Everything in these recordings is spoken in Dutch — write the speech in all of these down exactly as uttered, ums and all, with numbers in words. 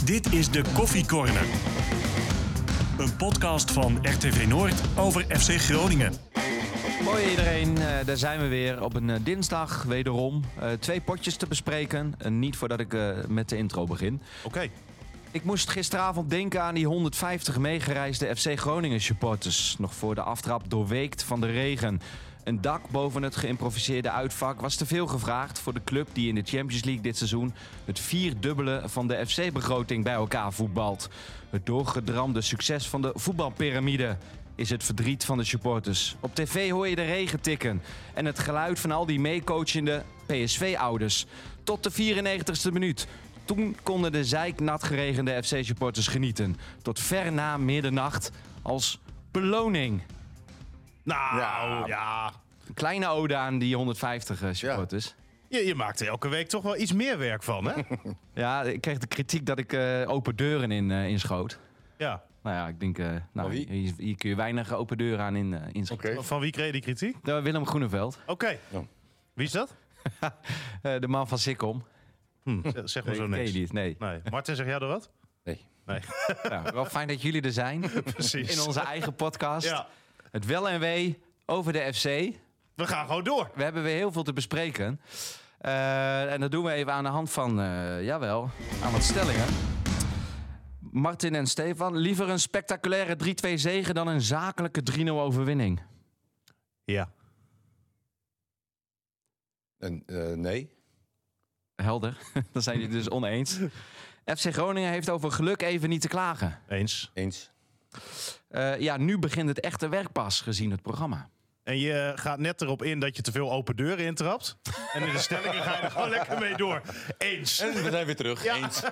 Dit is de Koffie Corner. Een podcast van R T V Noord over F C Groningen. Hoi iedereen, uh, daar zijn we weer op een uh, dinsdag wederom. Uh, twee potjes te bespreken, uh, niet voordat ik uh, met de intro begin. Oké. Okay. Ik moest gisteravond denken aan die honderdvijftig meegereisde F C Groningen supporters. Nog voor de aftrap doorweekt van de regen. Een dak boven het geïmproviseerde uitvak was te veel gevraagd voor de club die in de Champions League dit seizoen het vierdubbele van de F C-begroting bij elkaar voetbalt. Het doorgedramde succes van de voetbalpyramide is het verdriet van de supporters. Op tv hoor je de regen tikken en het geluid van al die meecoachende P S V-ouders. Tot de vierennegentigste minuut. Toen konden de zeiknat geregende F C-supporters genieten. Tot ver na middernacht als beloning. Nou, ja. ja. Een kleine ode aan die honderdvijftig uh, supporters. Ja. Je, je maakt er elke week toch wel iets meer werk van, hè? Ja, ik kreeg de kritiek dat ik uh, open deuren in, uh, inschoot. Ja. Nou ja, ik denk, uh, nou, hier, hier kun je weinig open deuren aan in, uh, inschoten. Okay. Van wie kreeg je die kritiek? Uh, Willem Groeneveld. Oké. Okay. Oh. Wie is dat? uh, de man van Sikkom. Hm, zeg maar zo niks. Niet, nee. nee. Martin, zeg jij er wat? Nee. nee. Nou, wel fijn dat jullie er zijn. Precies. In onze eigen podcast. Ja. Het wel en wee over de F C. We gaan gewoon door. We hebben weer heel veel te bespreken. Uh, en dat doen we even aan de hand van, uh, jawel, aan wat stellingen. Martin en Stefan, liever een spectaculaire drie twee zege dan een zakelijke drie nul overwinning? Ja. En, uh, nee. Helder, dan zijn jullie dus oneens. F C Groningen heeft over geluk even niet te klagen. Eens. Eens. Uh, ja, nu begint het echte werk pas, gezien het programma. En je gaat net erop in dat je te veel open deuren intrapt. En in de stellingen ga je er gewoon lekker mee door. Eens. En we zijn weer terug. Ja. Eens.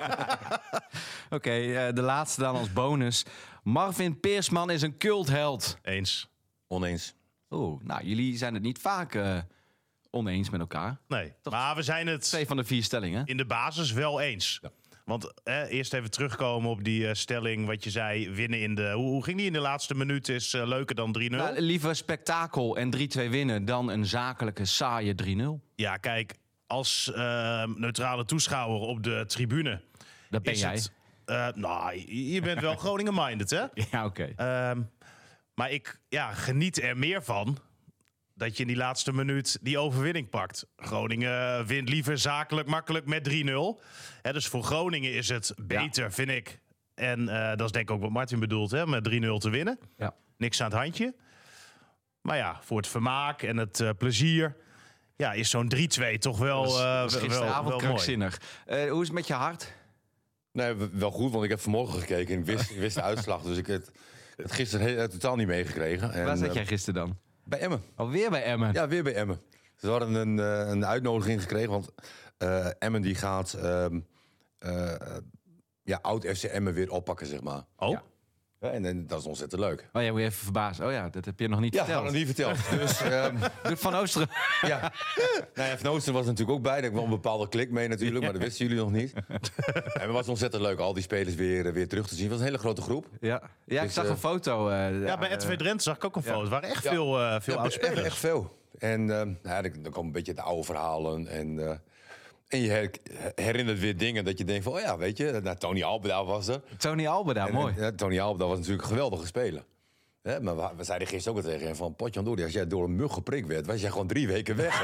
Oké, okay, uh, de laatste dan als bonus. Marvin Peersman is een cultheld. Eens. Oneens. Oeh, nou, jullie zijn het niet vaak uh, oneens met elkaar. Nee, Toch maar we zijn het twee van de vier stellingen in de basis wel eens. Ja. Want eh, eerst even terugkomen op die uh, stelling, wat je zei, winnen in de... Hoe, hoe ging die in de laatste minuut is uh, leuker dan drie nul? Nou, liever spektakel en drie twee winnen dan een zakelijke saaie drie nul. Ja, kijk, als uh, neutrale toeschouwer op de tribune... Dat ben jij. Het, uh, nou, je bent wel Groningen-minded, hè? Ja, oké. Okay. Uh, maar ik ja, geniet er meer van dat je in die laatste minuut die overwinning pakt. Groningen wint liever zakelijk, makkelijk met drie nul. He, dus voor Groningen is het beter, ja. vind ik. En uh, dat is denk ik ook wat Martin bedoelt, hè, met drie nul te winnen. Ja. Niks aan het handje. Maar ja, voor het vermaak en het uh, plezier... ja, is zo'n drie twee toch wel, uh, dat is gisteravond wel, wel krankzinnig. Uh, hoe is het met je hart? Nee, wel goed, want ik heb vanmorgen gekeken en ik wist, ik wist de uitslag. Dus ik heb het gisteren heel, totaal niet meegekregen. En, waar zat jij gisteren dan? Bij Emmen. Alweer bij Emmen? Ja, weer bij Emmen. Ze hadden een, een uitnodiging gekregen, want uh, Emmen die gaat uh, uh, ja, oud F C Emmen weer oppakken, zeg maar. Oh? Ja. Ja, en, en dat is ontzettend leuk. Oh ja, moet je even verbazen. Oh ja, dat heb je nog niet ja, verteld. Ja, nog niet verteld. Dus, um, Doet Van Oosteren. Ja. Nou ja, Van Oosteren was natuurlijk ook bij. Daar kwam een bepaalde klik mee natuurlijk, ja. Maar dat wisten jullie nog niet. En het was ontzettend leuk, al die spelers weer, weer terug te zien. Het was een hele grote groep. Ja, ja ik dus, zag uh, een foto. Uh, ja, bij R T V Drenthe zag ik ook een foto. Ja. Het waren echt ja. veel, uh, veel ja, oude spelers. Echt, echt veel. En uh, nou ja, dan komen een beetje de oude verhalen en... Uh, En je herinnert weer dingen dat je denkt van... oh ja, weet je, nou, Tony Alberda was er. Tony Alberda, en, mooi. En, ja, Tony Alberda was natuurlijk een geweldige speler. Hè, maar we, we zeiden gisteren ook al tegen hem van... Potjandori, als jij door een mug geprikt werd... was jij gewoon drie weken weg.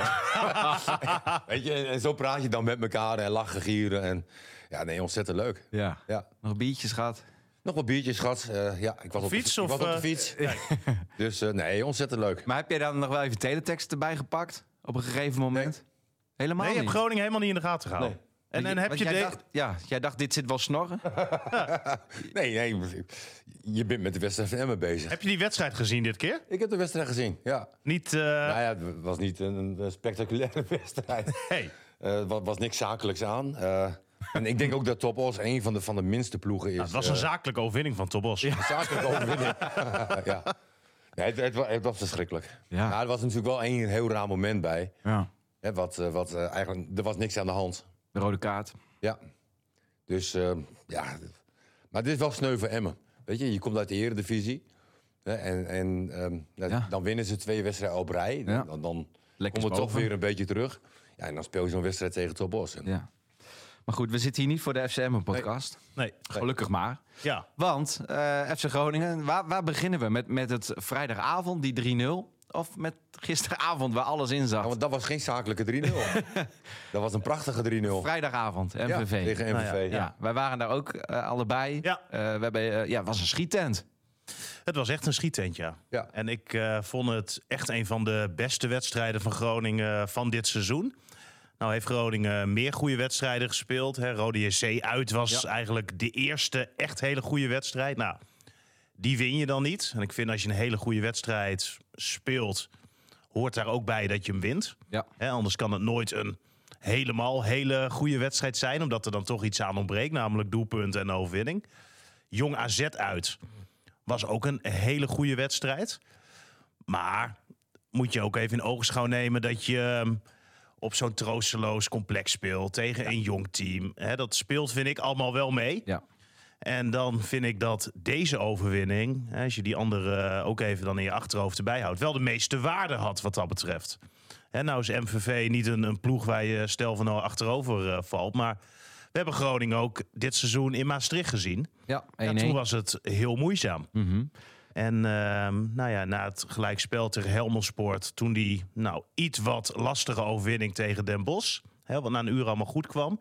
Hè? Weet je, en, en zo praat je dan met elkaar en lachen, gieren. En, ja, nee, ontzettend leuk. Ja. Ja. Nog biertjes gehad? Nog wat biertjes gehad. Uh, ja, ik was op, fiets, de, ik of, was op de fiets. Uh, dus uh, nee, ontzettend leuk. Maar heb jij dan nog wel even teletext erbij gepakt? Op een gegeven moment? Nee. Helemaal nee, je niet? hebt Groningen helemaal niet in de gaten gehouden. Nee. En, en heb je jij de... dacht, ja, jij dacht, dit zit wel snorren? nee, nee, je bent met de wedstrijd van Emmen bezig. Heb je die wedstrijd gezien dit keer? Ik heb de wedstrijd gezien, ja. Niet... Uh... Nou ja, het was niet een, een spectaculaire wedstrijd. Hey. Er uh, was, was niks zakelijks aan. Uh, en ik denk ook dat Top Os een van de, van de minste ploegen is. Nou, het was een uh, zakelijke overwinning van Top Os. Ja. Een zakelijke overwinning. ja. Nee, het, het, was, het was verschrikkelijk. Ja. Nou, er was natuurlijk wel één heel raar moment bij. Ja. Hè, wat, wat uh, eigenlijk, er was niks aan de hand. De rode kaart. Ja. Dus uh, ja, maar dit is wel sneu voor Emmen. Weet je, je komt uit de Eredivisie. Hè, en en um, ja. dan winnen ze twee wedstrijden op rij. Ja. Dan, dan komen we toch weer een beetje terug. Ja, en dan speel je zo'n wedstrijd tegen Top Os. En... Ja. Maar goed, we zitten hier niet voor de F C Emmen-podcast. Nee. Gelukkig maar. Ja. Want uh, F C Groningen, waar, waar beginnen we? Met, met het vrijdagavond, die drie nul? Of met gisteravond, waar alles in zat? Ja, want dat was geen zakelijke drie nul. Dat was een prachtige drie nul. Vrijdagavond, M V V. Ja, tegen M V V. Nou ja, Ja, ja. wij waren daar ook uh, allebei. Ja. Uh, we hebben, uh, ja, het was een schiettent. Het was echt een schietent, ja. Ja. En ik uh, vond het echt een van de beste wedstrijden van Groningen van dit seizoen. Nou heeft Groningen meer goede wedstrijden gespeeld. Hè. Rode J C uit was Ja. eigenlijk de eerste echt hele goede wedstrijd. Nou, die win je dan niet. En ik vind als je een hele goede wedstrijd speelt, hoort daar ook bij dat je hem wint. Ja. Hè, anders kan het nooit een helemaal hele goede wedstrijd zijn, omdat er dan toch iets aan ontbreekt, namelijk doelpunten en overwinning. Jong A Z uit was ook een hele goede wedstrijd. Maar moet je ook even in ogenschouw nemen dat je um, op zo'n troosteloos complex speelt tegen een jong team. Hè, dat speelt, vind ik, allemaal wel mee. Ja. En dan vind ik dat deze overwinning, hè, als je die andere ook even dan in je achterhoofd erbij houdt, wel de meeste waarde had wat dat betreft. Hè, nou is M V V niet een, een ploeg waar je stel van nou achterover uh, valt, maar we hebben Groningen ook dit seizoen in Maastricht gezien. Ja, Ja, één één. toen was het heel moeizaam. Mm-hmm. En uh, nou ja, na het gelijkspel tegen Helmond Sport, toen die nou iets wat lastige overwinning tegen Den Bosch, hè, wat na een uur allemaal goed kwam,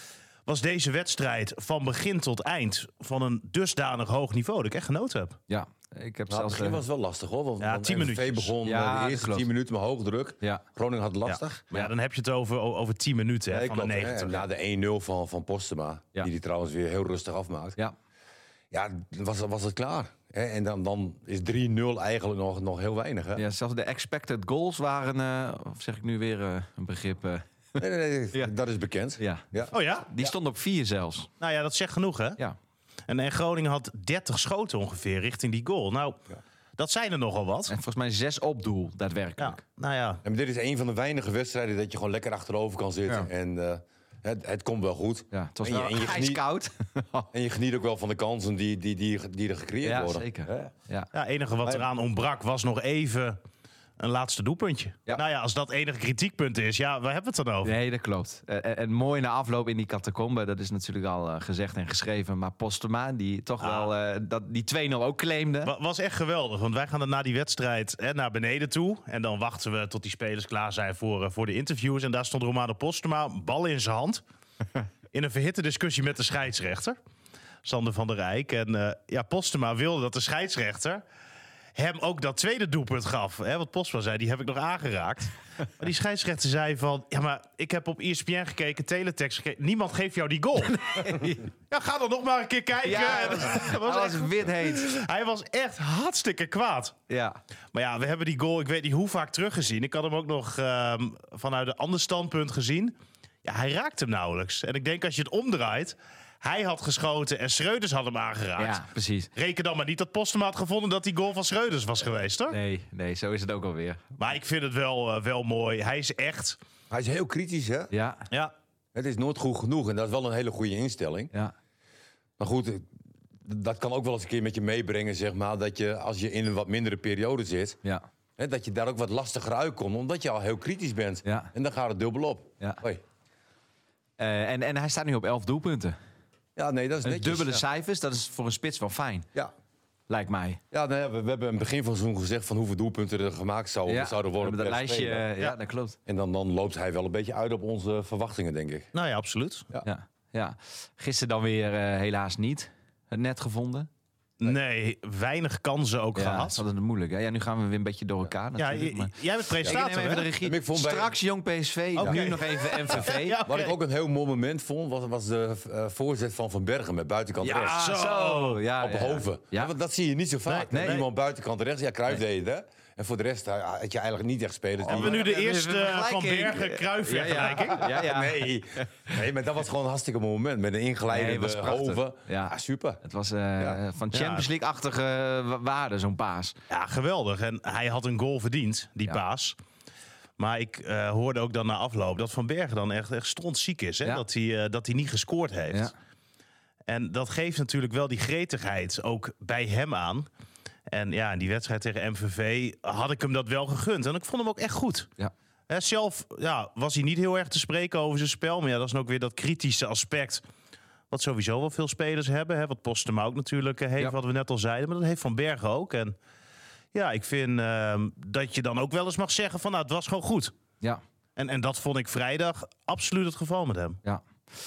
was deze wedstrijd van begin tot eind van een dusdanig hoog niveau dat ik echt genoten heb. Ja, ik heb Nou, het zelfs... begin uh, was het wel lastig hoor. Want, Ja, want tien M V V minuutjes. begon Ja, uh, de dat eerste klopt. tien minuten met hoog druk. Ja. Groningen had het lastig. Maar ja, dan heb je het over, over tien minuten hè, Ja, van klopt, de hè. negentig. En na de één nul van, van Postema, Ja. die die trouwens weer heel rustig afmaakt. Ja. Ja, was, was het klaar. Hè? En dan, dan is drie nul eigenlijk nog, nog heel weinig. Hè? Ja, zelfs de expected goals waren, uh, of zeg ik nu weer uh, een begrip... Uh, Nee, nee, nee, Ja. dat is bekend. ja, Ja. Oh ja? die stond op vier zelfs. Nou ja, dat zegt genoeg hè. Ja. En, en Groningen had dertig schoten ongeveer richting die goal. Nou, Ja. dat zijn er nogal wat. En volgens mij zes op doel, Ja, daadwerkelijk. nou ja. En maar dit is een van de weinige wedstrijden dat je gewoon lekker achterover kan zitten. Ja. En uh, het, het komt wel goed. Ja, het was En je- wel en je geniet- ijskoud. En je geniet ook wel van de kansen die, die, die, die er gecreëerd Ja, worden. zeker. Hè? Ja. Ja, het enige wat Maar- eraan ontbrak was nog even een laatste doelpuntje. Ja. Nou ja, als dat enige kritiekpunt is, ja, waar hebben we het dan over? Nee, dat klopt. Uh, en, en mooi na afloop in die catacombe, dat is natuurlijk al uh, gezegd en geschreven. Maar Postema, die toch Ah. wel uh, dat, die twee nul ook claimde. Wa- Was echt geweldig, want wij gaan dan na die wedstrijd hè, naar beneden toe. En dan wachten we tot die spelers klaar zijn voor, uh, voor de interviews. En daar stond Romano Postema, bal in zijn hand. In een verhitte discussie met de scheidsrechter, Sander van der Rijk. En uh, ja, Postema wilde dat de scheidsrechter hem ook dat tweede doelpunt gaf. Hè, wat Postma zei, die heb ik nog aangeraakt. Maar die scheidsrechter zei van... Ja, maar ik heb op E S P N gekeken, teletext gekeken. Niemand geeft jou die goal. Ja, ga dan nog maar een keer kijken. Ja, En dat dat was, was was echt- wit heet. hij was echt hartstikke kwaad. Ja. Maar ja, we hebben die goal, ik weet niet hoe vaak teruggezien. Ik had hem ook nog ehm, vanuit een ander standpunt gezien. Ja, hij raakt hem nauwelijks. En ik denk als je het omdraait... Hij had geschoten en Schreuders had hem aangeraakt. ja, precies. Reken dan maar niet dat Postema had gevonden dat die goal van Schreuders was geweest, hoor. Nee, nee, zo is het ook alweer. Maar ik vind het wel, uh, wel mooi. Hij is echt... Hij is heel kritisch, hè? Ja, Ja, Het is nooit goed genoeg en dat is wel een hele goede instelling. ja. Maar goed, eh, dat kan ook wel eens een keer met je meebrengen, zeg maar. Dat je als je in een wat mindere periode zit, Ja, hè, dat je daar ook wat lastiger uitkomt. Omdat je al heel kritisch bent. Ja. En dan gaat het dubbel op. ja. Hoi. Uh, en, en hij staat nu op elf doelpunten. Ja, nee, dat is Een netjes. dubbele ja. cijfers, dat is voor een spits wel fijn, Ja. lijkt mij. Ja, nou ja, we, we hebben in het begin van het seizoen gezegd van hoeveel doelpunten er gemaakt zouden, Ja, zouden we worden. hebben dat per lijstje, speler. uh, ja, Ja. dat klopt. En dan, dan loopt hij wel een beetje uit op onze verwachtingen, denk ik. nou ja, absoluut. Ja, ja. Gisteren dan weer uh, helaas niet het net gevonden. Nee, weinig kansen ook Ja, dat gehad. is altijd moeilijk. Hè? Ja, nu gaan we weer een beetje door elkaar Ja, natuurlijk. j- maar... jij bent Ik neem presentator, even de hè? regie. Maar ik vond bij- Straks Jong P S V, Oké. nu nog even M V V. Ja, Wat oké. ik ook een heel mooi moment vond, was, was de uh, voorzet van Van Bergen met buitenkant Ja, rechts. zo. Zo. Ja, Op ja, ja. Hoven. Ja. Ja, want dat zie je niet zo vaak. Nee, nee. Iemand buitenkant rechts. Ja, Cruijff deed het, hè? En voor de rest uh, had je eigenlijk niet echt spelers. die- Hebben we nu de Ja, eerste even uh, Van vergelijking. Bergen-Kruijff Ja, ja. vergelijking? Ja, ja. Nee. nee, maar dat was gewoon een hartstikke mooi moment. Met een Nee, ingeleidende was prachtig. Hoven. Ja. Ja, super. Het was uh, Ja. van Champions League-achtige uh, waarde, zo'n paas. Ja, geweldig. En hij had een goal verdiend, die Ja. paas. Maar ik uh, hoorde ook dan na afloop dat Van Bergen dan echt, echt strontziek is. Hè? Ja. Dat, hij, uh, dat hij niet gescoord heeft. Ja. En dat geeft natuurlijk wel die gretigheid ook bij hem aan. En ja, in die wedstrijd tegen M V V had ik hem dat wel gegund. En ik vond hem ook echt goed. Ja. Hè, zelf ja, was hij niet heel erg te spreken over zijn spel. Maar ja, dat is ook weer dat kritische aspect. Wat sowieso wel veel spelers hebben. Hè, wat Postema ook natuurlijk heeft, ja. wat we net al zeiden. Maar dat heeft Van Bergen ook. En ja, ik vind uh, dat je dan ook wel eens mag zeggen van... nou, het was gewoon goed. Ja. En, en dat vond ik vrijdag absoluut het geval met hem. Ja.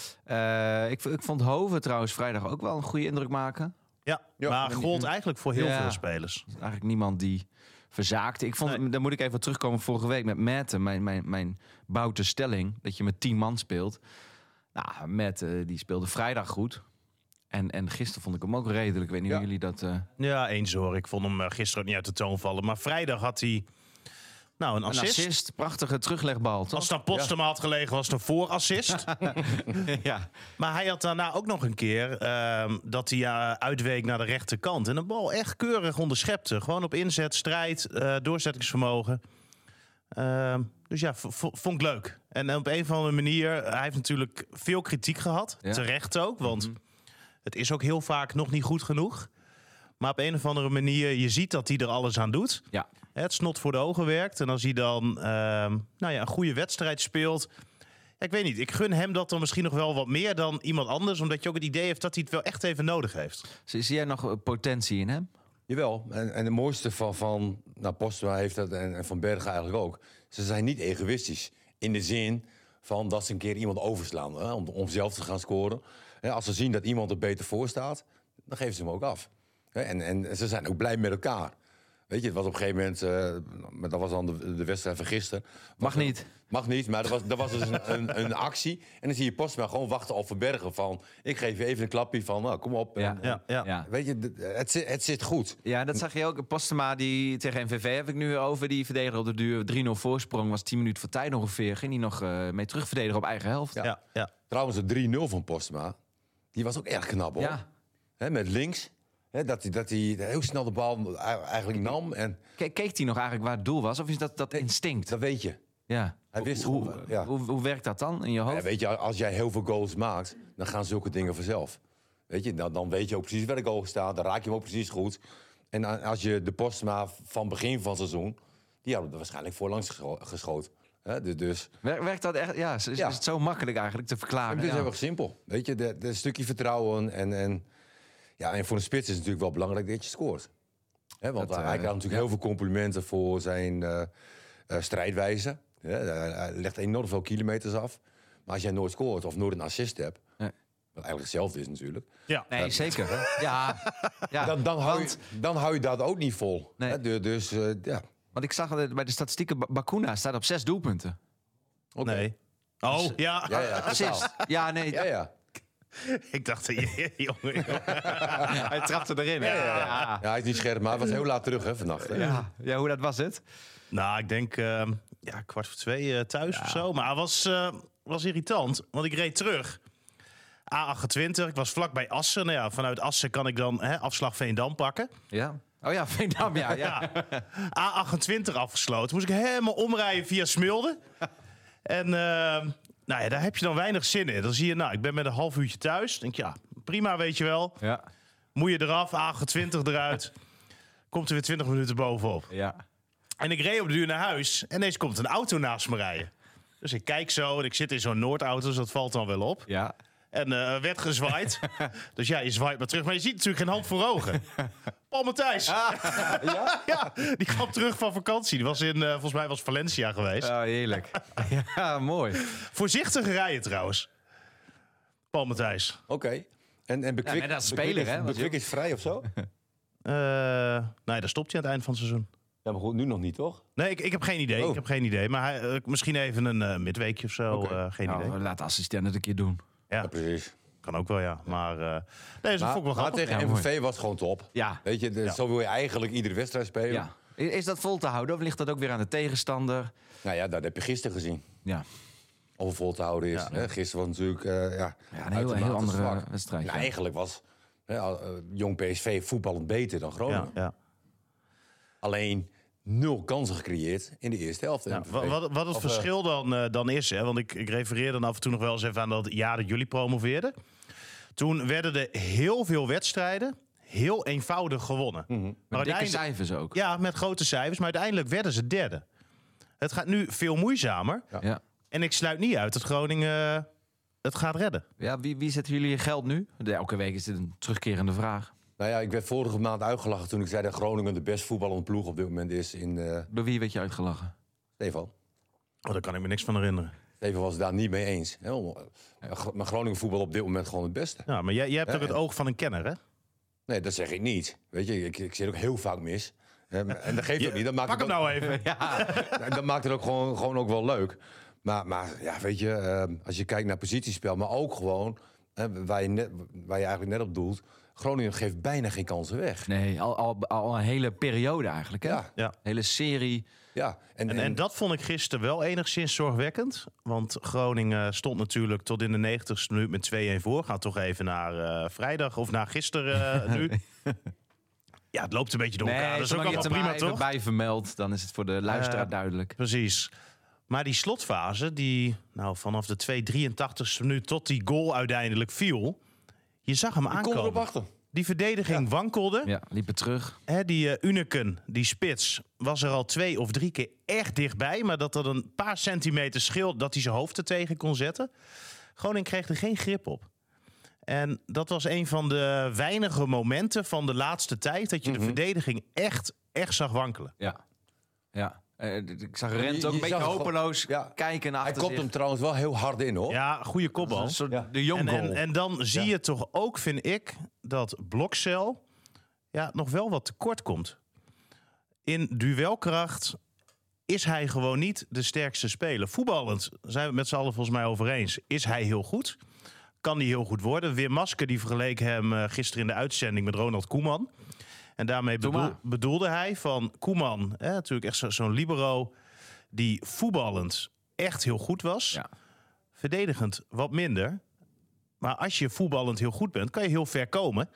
Uh, ik, ik vond Hoven trouwens vrijdag ook wel een goede indruk maken. Ja, ja maar gold eigenlijk voor heel ja, veel spelers. Eigenlijk niemand die verzaakte. Ik vond, nee. Dan moet ik even terugkomen vorige week met Maarten. Mijn, mijn, mijn boute stelling, dat je met tien man speelt. Nou, Maarten die speelde vrijdag goed. En, en gisteren vond ik hem ook redelijk. Ik weet niet ja. hoe jullie dat... Uh... Ja, eens hoor. Ik vond hem gisteren ook niet uit de toon vallen. Maar vrijdag had hij... Nou, een assist. Een assist, prachtige teruglegbal. Toch? Als het aan Postema ja. had gelegen, was het een voorassist. ja. Maar hij had daarna ook nog een keer uh, dat hij uh, uitweek naar de rechterkant. En de bal echt keurig onderschepte. Gewoon op inzet, strijd, uh, doorzettingsvermogen. Uh, dus ja, v- v- vond ik leuk. En op een of andere manier, hij heeft natuurlijk veel kritiek gehad. Ja. Terecht ook, want mm-hmm. het is ook heel vaak nog niet goed genoeg. Maar op een of andere manier, je ziet dat hij er alles aan doet. Ja. Het snot voor de ogen werkt. En als hij dan uh, nou ja, een goede wedstrijd speelt... Ja, ik weet niet, ik gun hem dat dan misschien nog wel wat meer dan iemand anders. Omdat je ook het idee heeft dat hij het wel echt even nodig heeft. Zie jij nog potentie in hem? Jawel. En, en het mooiste van, van nou, Postema heeft dat en, en Van Bergen eigenlijk ook. Ze zijn niet egoïstisch. In de zin van dat ze een keer iemand overslaan. Hè, om, om zelf te gaan scoren. En als ze zien dat iemand er beter voor staat, dan geven ze hem ook af. En, en ze zijn ook blij met elkaar. Weet je, het was op een gegeven moment... Uh, dat was dan de, de wedstrijd van gisteren. Mag niet. Er, mag niet, maar er was, er was dus een, een, een actie. En dan zie je Postema gewoon wachten op Verbergen van... ik geef je even een klapje van, nou, kom op. Ja, en, ja, ja. ja. Weet je, het, het zit goed. Ja, dat zag je ook. Postema die tegen N V V heb ik nu over. Die verdediger op de duur drie nul voorsprong. Was tien minuten voor tijd ongeveer. Ging hij nog uh, mee terugverdedigen op eigen helft. Ja. Ja, ja. Trouwens, de drie nul van Postema, die was ook erg knap, hoor. Ja. He, met links... He, dat hij dat heel snel de bal eigenlijk nam. En... Ke- keek hij nog eigenlijk waar het doel was? Of is dat, dat instinct? Dat weet je. Ja. Hij wist hoe, gewoon, ja. hoe, hoe werkt dat dan in je hoofd? Ja, weet je, als jij heel veel goals maakt, dan gaan zulke dingen vanzelf. Weet je, dan, dan weet je ook precies waar de goal staat. Dan raak je hem ook precies goed. En als je de Postema van begin van het seizoen... die hadden er waarschijnlijk voorlangs gescho- geschoten. He, dus... Werkt dat echt? Ja, is, ja. is het zo makkelijk eigenlijk te verklaren? Het is ja. heel erg simpel. Weet je, de, de een stukje vertrouwen en... en Ja, en voor een spits is het natuurlijk wel belangrijk dat je scoort. He, want dat, hij uh, krijgt natuurlijk ja. heel veel complimenten voor zijn uh, uh, strijdwijze. Ja, hij legt enorm veel kilometers af. Maar als jij nooit scoort of nooit een assist hebt... Nee. Wat eigenlijk hetzelfde is natuurlijk. Ja. Nee, dat, zeker. ja. ja. Dan, dan, hou je, dan hou je dat ook niet vol. Nee. He, dus, uh, ja. Want ik zag bij de statistieken... Bakuna staat op zes doelpunten. Okay. Nee. Oh, ja. Ja, ja, assist. Ja, nee. Ja, ja. Ik dacht, jongen, hij trapte erin. Ja, ja, ja. ja, hij is niet scherp, maar hij was heel laat terug hè, vannacht. Hè? Ja. ja, hoe dat was het? Nou, ik denk uh, ja, kwart voor twee uh, thuis ja. of zo. Maar het was, uh, was irritant, want ik reed terug. A achtentwintig, ik was vlakbij Assen. Nou ja, vanuit Assen kan ik dan hè, afslag Veendam pakken. Ja. Oh ja, Veendam, ja. ja. ja. A achtentwintig afgesloten. Moest ik helemaal omrijden via Smilde. En... Uh, Nou ja, daar heb je dan weinig zin in. Dan zie je, nou, ik ben met een half uurtje thuis. Denk je, ja, prima, weet je wel. Ja. Moet je eraf, A achtentwintig eruit. Komt er weer twintig minuten bovenop. Ja. En ik reed op de duur naar huis. En ineens komt een auto naast me rijden. Dus ik kijk zo en ik zit in zo'n Noordauto, dus dat valt dan wel op. Ja. En uh, werd gezwaaid. Dus ja, je zwaait maar terug. Maar je ziet natuurlijk geen hand voor ogen. Paul Matthijs. Ah, ja? ja, die kwam terug van vakantie. Die was in, uh, volgens mij was Valencia geweest. Oh, heerlijk. Ja, mooi. Voorzichtig rijden trouwens. Paul Matthijs. Oké. Okay. En, en Bekwik, ja, dat is speler, hè? Bekwik is vrij of zo? Uh, nee, daar stopt hij aan het eind van het seizoen. Ja, maar goed, nu nog niet, toch? Nee, ik, ik heb geen idee. Oh. Ik heb geen idee. Maar hij, uh, misschien even een uh, midweekje of zo. Okay. Uh, geen nou, idee. Laat de assistent het een keer doen. Ja, ja precies. Kan ook wel, ja. Maar, uh, nee, dat vond ik wel grappig. Maar tegen ja, M V V was het gewoon top. Ja. Weet je, de, ja. Zo wil je eigenlijk iedere wedstrijd spelen. Ja. Is dat vol te houden of ligt dat ook weer aan de tegenstander? Nou ja, dat heb je gisteren gezien. Ja. Of het vol te houden is. Ja. Hè? Gisteren was natuurlijk uh, ja, ja, een heel, heel andere zwak. wedstrijd. Nou, eigenlijk was hè, uh, jong P S V voetballend beter dan Groningen. Ja, ja. Alleen nul kansen gecreëerd in de eerste helft. Ja, wat, wat, wat het of, verschil dan, uh, dan is, hè, want ik, ik refereer dan af en toe nog wel eens even aan dat jaar dat jullie promoveerden. Toen werden er heel veel wedstrijden heel eenvoudig gewonnen. Mm-hmm. Met dikke cijfers ook. Ja, met grote cijfers. Maar uiteindelijk werden ze derde. Het gaat nu veel moeizamer. Ja. Ja. En ik sluit niet uit dat Groningen het gaat redden. Ja, wie, wie zetten jullie je geld nu? Elke week is dit een terugkerende vraag. Nou ja, ik werd vorige maand uitgelachen toen ik zei dat Groningen de best voetballende ploeg op dit moment is. In, uh... Door wie werd je uitgelachen? Stefan. Oh, daar kan ik me niks van herinneren. Stefan was het daar niet mee eens. Hè? Maar Groningen voetbal op dit moment gewoon het beste. Ja, maar jij, jij hebt Ja, ook het en... oog van een kenner, hè? Nee, dat zeg ik niet. Weet je, ik, ik zit ook heel vaak mis. En dat geeft Je, ook niet. Dat maakt pak hem het ook, nou even. Ja. dat maakt het ook gewoon, gewoon ook wel leuk. Maar, maar ja, weet je, uh, als je kijkt naar positiespel, maar ook gewoon uh, waar, je net, waar je eigenlijk net op doelt. Groningen geeft bijna geen kansen weg. Nee, al, al, al een hele periode eigenlijk, hè? Ja. Ja. Hele serie. Ja, en, En, en dat vond ik gisteren wel enigszins zorgwekkend. Want Groningen stond natuurlijk tot in de negentigste minuut met twee-een voor. Gaat toch even naar uh, vrijdag of naar gisteren uh, nu. Ja, het loopt een beetje door elkaar. Nee, Dat is ook zolang je allemaal het er prima, maar toch? even bij vermeld, dan is het voor de luisteraar Uh, duidelijk. Precies. Maar die slotfase, die nou, vanaf de twee drieëntachtigste minuut tot die goal uiteindelijk viel. Je zag hem die kon erop aankomen. achter. Die verdediging Ja. wankelde. Ja, liepen terug. Hè, die uh, Uneken, die spits, was er al twee of drie keer echt dichtbij. Maar dat er een paar centimeter scheelde dat hij zijn hoofd er tegen kon zetten. Groningen kreeg er geen grip op. En dat was een van de weinige momenten van de laatste tijd dat je Mhm. de verdediging echt, echt zag wankelen. Ja. Ja. Uh, ik zag Je- Rent je ook een beetje zag hopeloos gewoon- ja. kijken naar Hij achter kopt zich. hem trouwens wel heel hard in, hoor. Ja, goede kopbal. Een soort Ja. de jong En, goal. en, en dan zie Ja. je toch ook, vind ik, dat Blokcel ja, nog wel wat tekort komt. In duelkracht is hij gewoon niet de sterkste speler. Voetballend zijn we het met z'n allen volgens mij over eens. Is hij heel goed? Kan hij heel goed worden? Wim Maske die vergeleek hem uh, gisteren in de uitzending met Ronald Koeman. En daarmee Doe bedoel, maar. bedoelde hij van Koeman, hè, natuurlijk echt zo, zo'n libero die voetballend echt heel goed was. Ja. Verdedigend wat minder. Maar als je voetballend heel goed bent, kan je heel ver komen.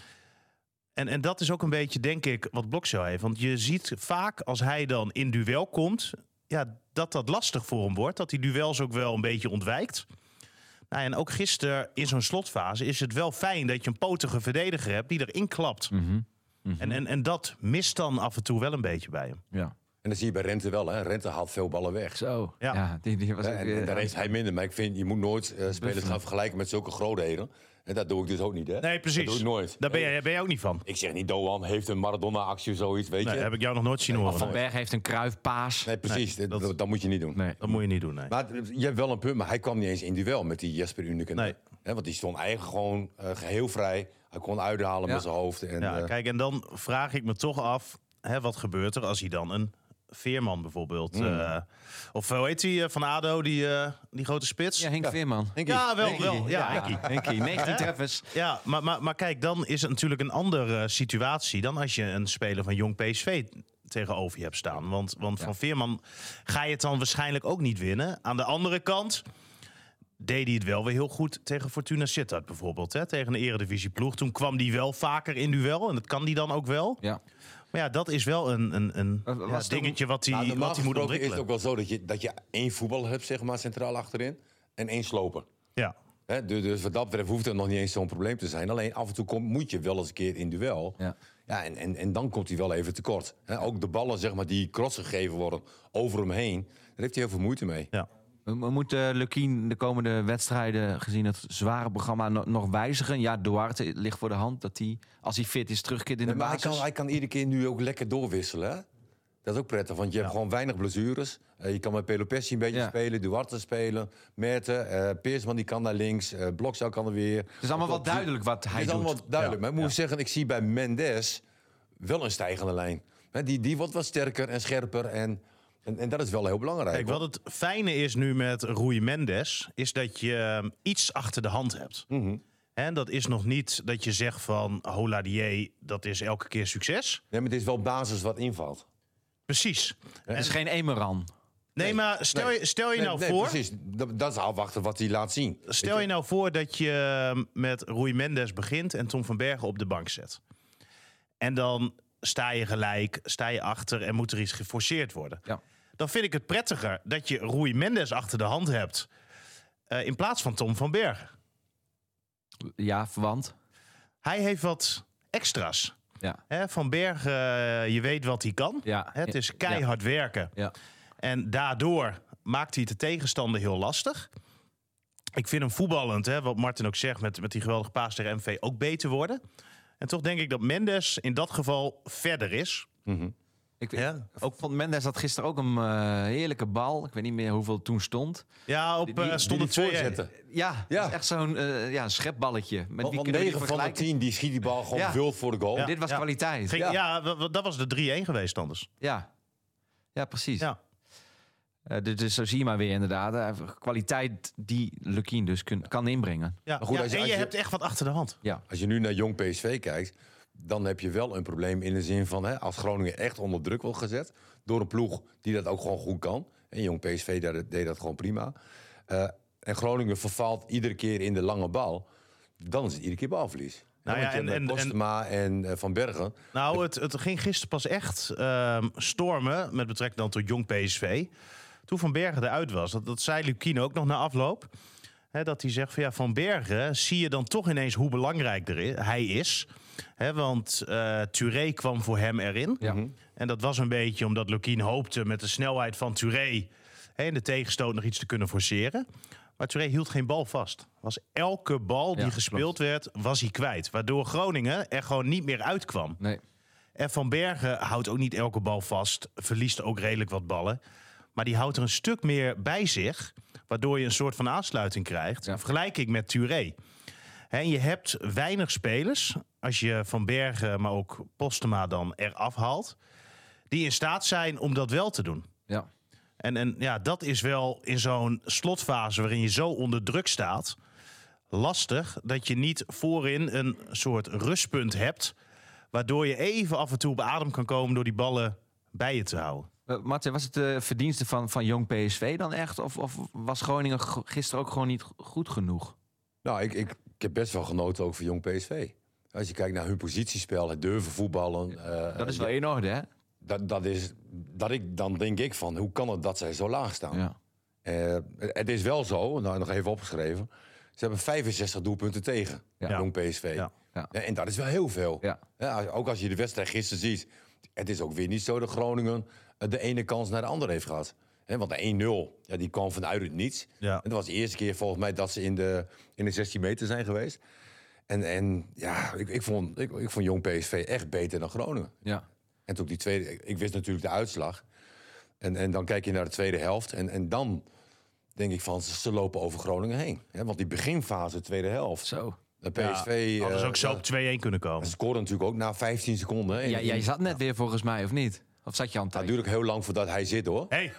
En, en dat is ook een beetje, denk ik, wat Blokcel heeft. Want je ziet vaak als hij dan in duel komt, ja, dat dat lastig voor hem wordt. Dat hij duels ook wel een beetje ontwijkt. Nou, en ook gisteren in zo'n slotfase is het wel fijn dat je een potige verdediger hebt die erin klapt. Mhm. Mhm. En, en, en dat mist dan af en toe wel een beetje bij hem. Ja. En dat zie je bij Rente wel, hè. Rente haalt veel ballen weg. Zo. Ja. Ja, die, die was Hè, ook, en, eh, en daar heeft hij minder. Maar ik vind, je moet nooit uh, spelers Buffen. gaan vergelijken met zulke grootheden. En dat doe ik dus ook niet, hè. Nee, precies. Dat doe ik nooit. Daar ben je, ben je ook niet van. Ik zeg niet, Doan heeft een Maradona-actie of zoiets, weet Nee, je. heb ik jou nog nooit zien horen. Van Berg heeft een kruifpaas. Nee, precies. Nee, dat, dat- dat moet je niet doen. Nee. Dat moet je niet doen, nee. Maar je hebt wel een punt, maar hij kwam niet eens in duel met die Jesper Uneken. Nee. Hè, want die stond eigenlijk gewoon uh, geheel vrij. Hij kon uithalen Ja. met zijn hoofd. En, Ja, uh, kijk, en dan vraag ik me toch af, hè, wat gebeurt er als hij dan een Veerman bijvoorbeeld... Mm. eh, of hoe heet die uh, van ADO, die, uh, die grote spits? Ja, Henk Ja. Veerman. Henkie. Ja, wel, Henkie. wel. Ja, Henkie. Henkie, negentien Hè? treffers. Ja, maar, maar, maar kijk, dan is het natuurlijk een andere situatie dan als je een speler van Jong P S V tegenover je hebt staan. Want, want Ja. van Veerman ga je het dan waarschijnlijk ook niet winnen. Aan de andere kant deed hij het wel weer heel goed tegen Fortuna Sittard bijvoorbeeld. Hè? Tegen een eredivisieploeg. Toen kwam hij wel vaker in duel en dat kan hij dan ook wel. Ja. Maar ja, dat is wel een, een, een Was- ja, was het dingetje wat hij, Nou, normaal wat hij moet gesproken is het ontwikkelen. ook wel zo dat je, dat je één voetballer hebt, zeg maar, centraal achterin. En één sloper. Ja. Hè, dus, dus wat dat betreft hoeft het nog niet eens zo'n probleem te zijn. Alleen af en toe kom, moet je wel eens een keer in duel. Ja. Ja, en, en, en dan komt hij wel even tekort. Hè, ook de ballen, zeg maar, die cross gegeven worden over hem heen. Daar heeft hij heel veel moeite mee. Ja. We we moeten Lukien de komende wedstrijden, gezien het zware programma, no- nog wijzigen. Ja, Duarte ligt voor de hand dat hij, als hij fit is, terugkeert in de Nee, maar hij basis. kan, hij kan iedere keer nu ook lekker doorwisselen. Hè? Dat is ook prettig, want je hebt Ja. gewoon weinig blessures. Uh, je kan met Pelopessi een beetje Ja. spelen, Duarte spelen, Merten, uh, Peersman die kan naar links, uh, Blokzijl kan er weer. Het is allemaal wel duidelijk wat hij Het is doet. allemaal duidelijk. Ja. Maar ik moet zeggen, ik zie bij Mendes wel een stijgende lijn. Hè, die, die wordt wat sterker en scherper en, en, en dat is wel heel belangrijk. Kijk, wat het fijne is nu met Rui Mendes, is dat je um, iets achter de hand hebt. Mhm. En dat is nog niet dat je zegt van Holadier, dat is elke keer succes. Nee, maar het is wel basis wat invalt. Precies. Het is geen Emeran. Nee, Nee. maar stel, Nee. Je, stel je Nee, nou nee, voor... precies. Dat, dat is afwachten wat hij laat zien. Stel je nou voor dat je um, met Rui Mendes begint en Tom van Bergen op de bank zet. En dan sta je gelijk, sta je achter en moet er iets geforceerd worden. Ja. Dan vind ik het prettiger dat je Rui Mendes achter de hand hebt uh, in plaats van Tom van Bergen. Ja, verwant. Hij heeft wat extra's. Ja. Hè, van Bergen, uh, je weet wat hij kan. Ja. Het is keihard werken. Ja. En daardoor maakt hij het de tegenstander heel lastig. Ik vind hem voetballend, hè, wat Martin ook zegt, met, met die geweldige paas tegen M V ook beter worden. En toch denk ik dat Mendes in dat geval verder is. Mm-hmm. Ik, Ja. ook vond Mendes had gisteren ook een uh, heerlijke bal. Ik weet niet meer hoeveel het toen stond. Ja, op Die- die- uh, stond het Die twee voorzetten. Ja, Ja. dat is echt zo'n uh, ja, schepballetje. Met Want wie want kunnen we die negen van de vergelijken? tien die schiet die bal gewoon Ja. wild voor de goal. Ja. Dit was kwaliteit. Ging, Ja. ja, w- w- dat was de drie-een geweest anders. Ja, ja precies. Ja. Uh, dus, dus zo zie je maar weer inderdaad. Uh, kwaliteit die Lukien dus kun, kan inbrengen. Ja. Maar goed, Ja, als je- en als je je- hebt echt wat achter de hand. Ja, Als je nu naar Jong P S V kijkt, dan heb je wel een probleem in de zin van... Hè, als Groningen echt onder druk wordt gezet door een ploeg die dat ook gewoon goed kan. En Jong P S V deed, deed dat gewoon prima. Uh, en Groningen vervalt iedere keer in de lange bal. Dan is het iedere keer balverlies. Nou Ja, ja, want je en- hebt en- Postema en, uh, Van Bergen. Nou, het, het ging gisteren pas echt ehm, stormen met betrekking dan tot Jong P S V. Toen Van Bergen eruit was, dat, dat zei Lukien ook nog na afloop. Hè, dat hij zegt van ja, Van Bergen zie je dan toch ineens hoe belangrijk er is, hij is. Hè, want uh, Touré kwam voor hem erin. ja. En dat was een beetje omdat Lukien hoopte met de snelheid van Touré hè, in de tegenstoot nog iets te kunnen forceren. Maar Touré hield geen bal vast. Was elke bal die Ja, gespeeld werd, was hij kwijt. Waardoor Groningen er gewoon niet meer uitkwam. Nee. En Van Bergen houdt ook niet elke bal vast. Verliest ook redelijk wat ballen. Maar die houdt er een stuk meer bij zich. Waardoor je een soort van aansluiting krijgt. Ja. In vergelijking met Touré. En je hebt weinig spelers. Als je Van Bergen, maar ook Postema dan eraf haalt. Die in staat zijn om dat wel te doen. Ja. En, en ja, dat is wel in zo'n slotfase waarin je zo onder druk staat... lastig dat je niet voorin een soort rustpunt hebt... waardoor je even af en toe op adem kan komen door die ballen bij je te houden. Uh, Martin, was het de verdienste van, van Jong P S V dan echt? Of, of was Groningen g- gisteren ook gewoon niet g- goed genoeg? Nou, ik, ik, ik heb best wel genoten ook voor Jong P S V. Als je kijkt naar hun positiespel, het durven voetballen. uh, Dat is wel ja, in orde, hè? dat, dat is, dat ik, dan denk ik van, hoe kan het dat zij zo laag staan? Ja. Uh, het is wel zo, nou, nog even opgeschreven. Ze hebben vijfenzestig doelpunten tegen, Ja. Jong P S V. Ja. Ja. Ja, en dat is wel heel veel. Ja. Ja, ook als je de wedstrijd gisteren ziet. Het is ook weer niet zo dat Groningen de ene kans naar de andere heeft gehad. He, want de een nul, ja, die kwam vanuit het niets. Ja. En dat was de eerste keer volgens mij dat ze in de, in de zestien meter zijn geweest. En, en ja, ik, ik, vond, ik, ik vond Jong P S V echt beter dan Groningen. Ja. En toen die tweede, ik wist natuurlijk de uitslag. En, en dan kijk je naar de tweede helft. En, en dan denk ik van, ze, ze lopen over Groningen heen. He, want die beginfase, tweede helft. Zo. De P S V... Ja, hadden ze eh, ook zo ja, op twee-een kunnen komen. ze scoorden natuurlijk ook na vijftien seconden. hè. Ja, En- jij zat net weer volgens mij, of niet? Of zat je aan het Het tijd? duurt ook heel lang voordat hij zit, hoor. Hey,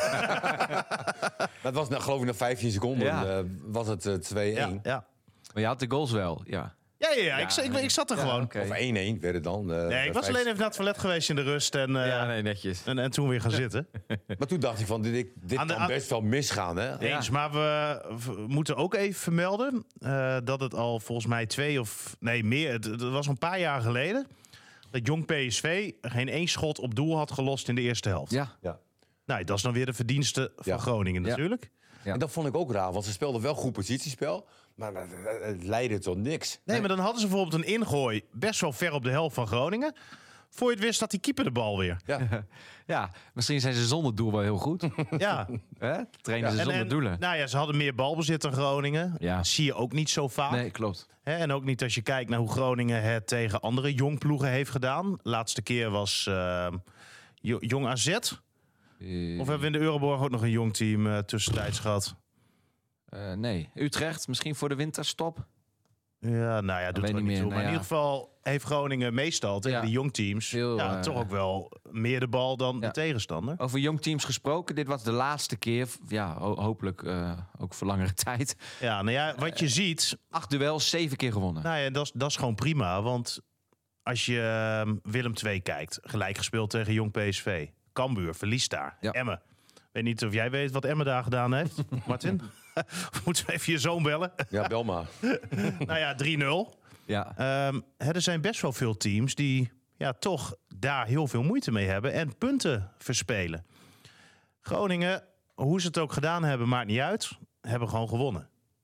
Dat was, nou, geloof ik, na vijftien seconden Ja. eh, was het eh, twee-één. ja, ja. Maar je had de goals wel, ja. Ja, ja, ja, ik, ik, ik zat er Ja, gewoon. oké. Of één-één werd het dan. eh, Nee, ik was vijf- alleen even naar het toilet geweest in de rust en, uh, Ja, nee, netjes. en, en toen weer gaan zitten. Maar toen dacht ik van, dit, dit Aan de- kan aan- best wel misgaan, hè? Eens, maar we, we moeten ook even vermelden uh, dat het al volgens mij twee of... Nee, meer. Het, het was een paar jaar geleden dat Jong P S V geen één schot op doel had gelost in de eerste helft. Ja. Ja. Nou, dat is dan weer de verdienste van Ja. Groningen Ja. natuurlijk. Ja. En dat vond ik ook raar, want ze speelden wel goed positiespel. Maar het, het- het leidde tot niks. Nee, maar dan hadden ze bijvoorbeeld een ingooi best wel ver op de helft van Groningen. Voor je het wist dat die keeper de bal weer. Ja. Ja, misschien zijn ze zonder doel wel heel goed. Ja. Hè? Trainen ze En- zonder en, doelen. Nou ja, ze hadden meer balbezit dan Groningen. Ja. Dat zie je ook niet zo vaak. Nee, klopt. Hè, en ook niet als je kijkt naar hoe Groningen het tegen andere jongploegen heeft gedaan. Laatste keer was uh, Jo- Jong A Z. Uh, Of hebben we in de Euroborg ook nog een jong team uh, tussentijds gehad? uh, nee, Utrecht misschien voor de winterstop. Ja, nou ja, doet weet er niet niet meer. toe. Nou Maar in ja. ieder geval heeft Groningen meestal tegen Ja. die jongteams Veel, ja, uh, toch ook wel meer de bal dan ja. de tegenstander. Over jong teams gesproken, dit was de laatste keer. Ja, ho- hopelijk uh, ook voor langere tijd. Ja, nou ja, wat je ziet, Acht duels, zeven keer gewonnen. nou ja, dat is, dat is gewoon prima. Want als je uh, Willem twee kijkt, gelijk gespeeld tegen Jong P S V. Cambuur verliest daar. Ja. Emmen. Ik weet niet of jij weet wat Emmen daar gedaan heeft, Martin. Moeten we even je zoon bellen? Ja, bel maar. Nou ja, drie nul. Ja. Um, er zijn best wel veel teams die ja, toch daar heel veel moeite mee hebben en punten verspelen. Groningen, hoe ze het ook gedaan hebben, maakt niet uit. Hebben gewoon gewonnen. Ja.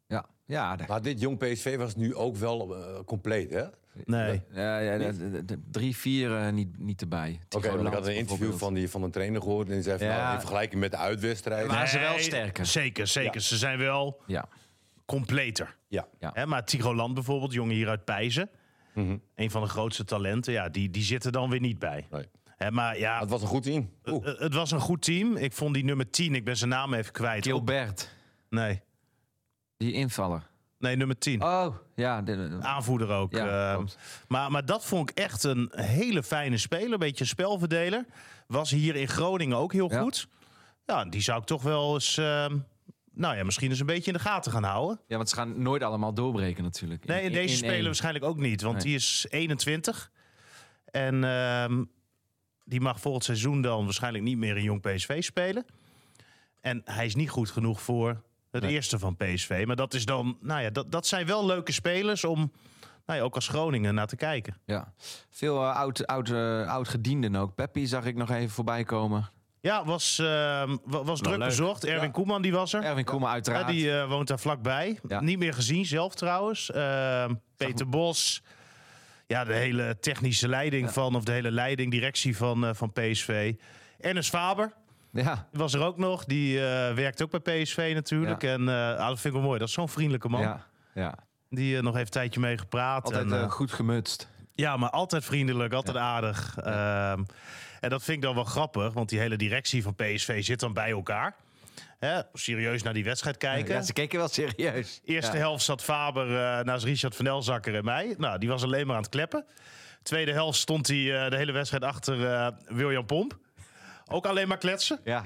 Ja, de, Maar dit jong P S V was nu ook wel uh, compleet, hè? Nee. ja, ja, de, de, de drie, vier uh, niet, niet erbij. Oké, okay, want ik had een interview van, die, van een trainer gehoord. En die zei van, Ja. nou, in vergelijking met de uitwedstrijd. Maar Nee, ze wel sterker. Zeker, zeker. Ja. Ze zijn wel Ja. completer. Ja. Ja. Hè, maar Tigoland bijvoorbeeld, jongen hier uit Pijzen. Mm-hmm. Een van de grootste talenten. Ja, die, die zitten dan weer niet bij. Nee. Hè, maar ja, Het was een goed team. Oeh. het, het was een goed team. Ik vond die nummer tien, ik ben zijn naam even kwijt. Gilbert, Nee, die invaller. nee, nummer tien. Oh, ja. De, de- Aanvoerder ook. Ja, eh, klopt. maar, maar dat vond ik echt een hele fijne speler. Een beetje een spelverdeler. Was hier in Groningen ook heel Ja. goed. Ja, die zou ik toch wel eens... eh, nou ja, misschien eens een beetje in de gaten gaan houden. ja, want ze gaan nooit allemaal doorbreken natuurlijk. In- Nee, en in- deze in speler één. waarschijnlijk ook niet. Want Nee. die is eenentwintig. En ehm, die mag volgend seizoen dan waarschijnlijk niet meer in jong P S V spelen. En hij is niet goed genoeg voor het Nee. eerste van P S V. Maar dat is dan, nou ja, dat, dat zijn wel leuke spelers om, nou ja, ook als Groningen naar te kijken. Ja. Veel uh, oud, oud, uh, oud gedienden ook. Peppi zag ik nog even voorbij komen. Ja, was, ehm, wa- was druk leuk. bezocht. Erwin Ja. Koeman die was er. Erwin Koeman Ja, uiteraard. die eh, woont daar vlakbij. Ja. Niet meer gezien zelf trouwens. Ehm, Peter Bos. Ja, de hele technische leiding Ja. van, of de hele leiding, directie van, eh, van P S V. Ernest Faber Ja. was er ook nog. Die eh, werkt ook bij P S V natuurlijk. Ja. En eh, ah, dat vind ik wel mooi. Dat is zo'n vriendelijke man. Ja. Ja. Die eh, nog even een tijdje mee gepraat. Altijd en, eh, uh, goed gemutst. ja, maar altijd vriendelijk, altijd aardig. Ehm, en dat vind ik dan wel grappig, want die hele directie van P S V zit dan bij elkaar. Hè, serieus naar die wedstrijd kijken. Ja, ze keken wel serieus. Eerste ja. helft zat Faber uh, naast Richard van Elzakker en mij. Nou, die was alleen maar aan het kleppen. Tweede helft stond hij uh, de hele wedstrijd achter uh, William Pomp. Ook alleen maar kletsen. Ja.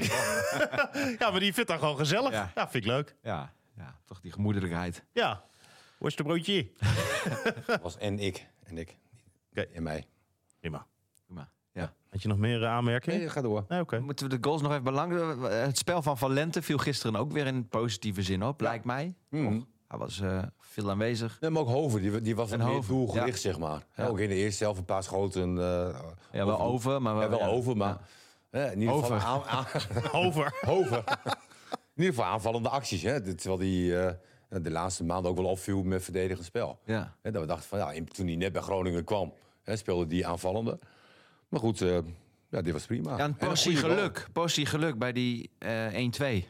Ja, maar die vindt dat gewoon gezellig. Ja. Ja, vind ik leuk. ja. Ja. Toch die gemoedelijkheid. Ja. Hoe is het broodje? Dat was en ik. En ik. Oké. En mij. Prima. Maar, ja. Had je nog meer uh, aanmerkingen? Nee, ga door. Nee, oké. Moeten we de goals nog even belangrijk? Het spel van Valente viel gisteren ook weer in positieve zin op, lijkt mij. Mm. Hij was uh, veel aanwezig. Nee, maar ook Hover, die, die was En wat meer Hover, doelgericht, ja. zeg maar. Ja. Ook in de eerste helft een paar schoten. uh, Ja, wel over, maar wel, Ja, wel ja. over, maar... Ja. hè, in ieder geval Over. aan- aan- Over. Hover. In ieder geval aanvallende acties. Hè? Terwijl die uh, de laatste maanden ook wel opviel met verdedigend spel. Ja. Hè, dat we dachten van, ja, in- toen hij net bij Groningen kwam, hè, speelde die aanvallende. Maar goed, uh, ja, dit was prima. Ja, een En een portie goede geluk. Portie geluk bij die uh, één twee.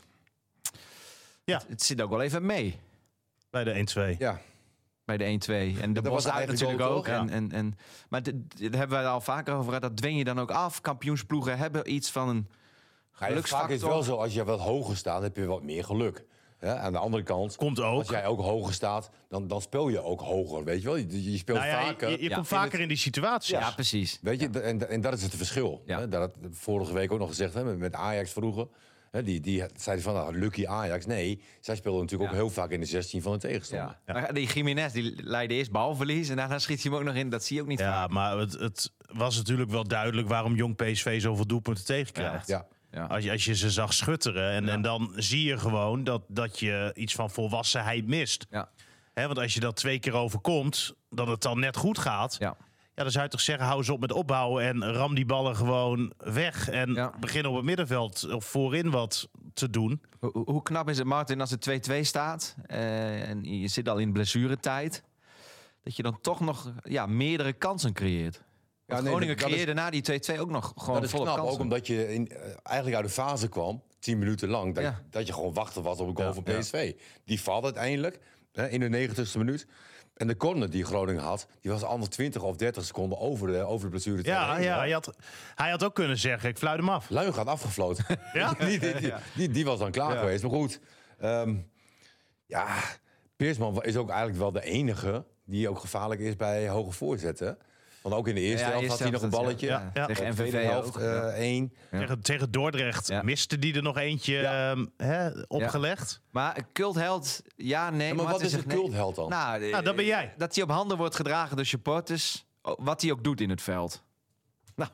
Ja. Het, het zit ook wel even mee Bij de één twee. goal. Ja, bij de één twee. En de Dat Bos was uit eigenlijk natuurlijk ook, ook. toch? En, Ja. en, en, maar dit, dit hebben we al vaker over gehad. Dat dwing je dan ook af. Kampioensploegen hebben iets van een ja, vaak geluksfactor. is het wel zo, als je wat hoger staat, heb je wat meer geluk. Hè? Aan de andere kant, Komt ook. als jij ook hoger staat, dan, dan speel je ook hoger, weet je wel. Je, je speelt Nou ja, je- vaker. je, je Ja, komt in vaker het- in die situaties. Ja, precies. Weet je, en, en dat is het verschil. Ja. Hè? Dat had vorige week ook nog gezegd, hè, met, met Ajax vroeger. Hè, die, die zeiden van, nou, lucky Ajax. Nee, zij speelden natuurlijk Ja. ook heel vaak in de zestien van de tegenstander. Ja. Maar die Jiménez die leidde eerst balverlies en daarna schiet hij hem ook nog in. Dat zie je ook niet Ja, vaak. maar het, het was natuurlijk wel duidelijk waarom jong P S V zoveel doelpunten tegenkrijgt. Ja. Ja. Als, je, als je ze zag schutteren en, en dan zie je gewoon dat, dat je iets van volwassenheid mist. Ja. Hè, want als je dat twee keer overkomt, dat het dan net goed gaat. Ja. Ja. Dan zou je toch zeggen, hou eens op met opbouwen en ram die ballen gewoon weg. En Ja. begin op het middenveld of voorin wat te doen. Hoe, hoe knap is het, Martin, als het twee twee staat uh, en je zit al in blessuretijd, dat je dan toch nog ja, meerdere kansen creëert. Ja, Want nee, Groningen dat is- creëerde na die twee twee ook nog gewoon Dat is volop knap, kansen. ook omdat je in, uh, eigenlijk uit de fase kwam, tien minuten lang, dat, Ja. dat je gewoon wachten was op een goal Ja, van ja. P S V. Die valt uiteindelijk hè, in de negentigste minuut. En de corner die Groningen had, die was anders twintig of dertig seconden over de, over de blessuretijd Ja, heen. ja hij, had, hij had ook kunnen zeggen, ik fluit hem af. Luin gaat afgefloten. Ja? die, die, die, die, die was dan klaar Ja. geweest. Maar goed, ehm, ja, Peersman is ook eigenlijk wel de enige die ook gevaarlijk is bij hoge voorzetten. Want ook in de eerste Ja, helft eerste had hij nog een helft, balletje. ja. Ja. Tegen De M V V tweede helft ook. eh, Ja. één. Ja. Tegen, tegen Dordrecht Ja. miste die er nog eentje Ja. ehm, hè, opgelegd. Maar een cultheld, ja, nee. Ja, maar wat Martin is zegt een nee. cultheld dan? Nou, Nou, dat ben jij. Dat hij op handen wordt gedragen door supporters. Oh, wat hij ook doet in het veld. Nou,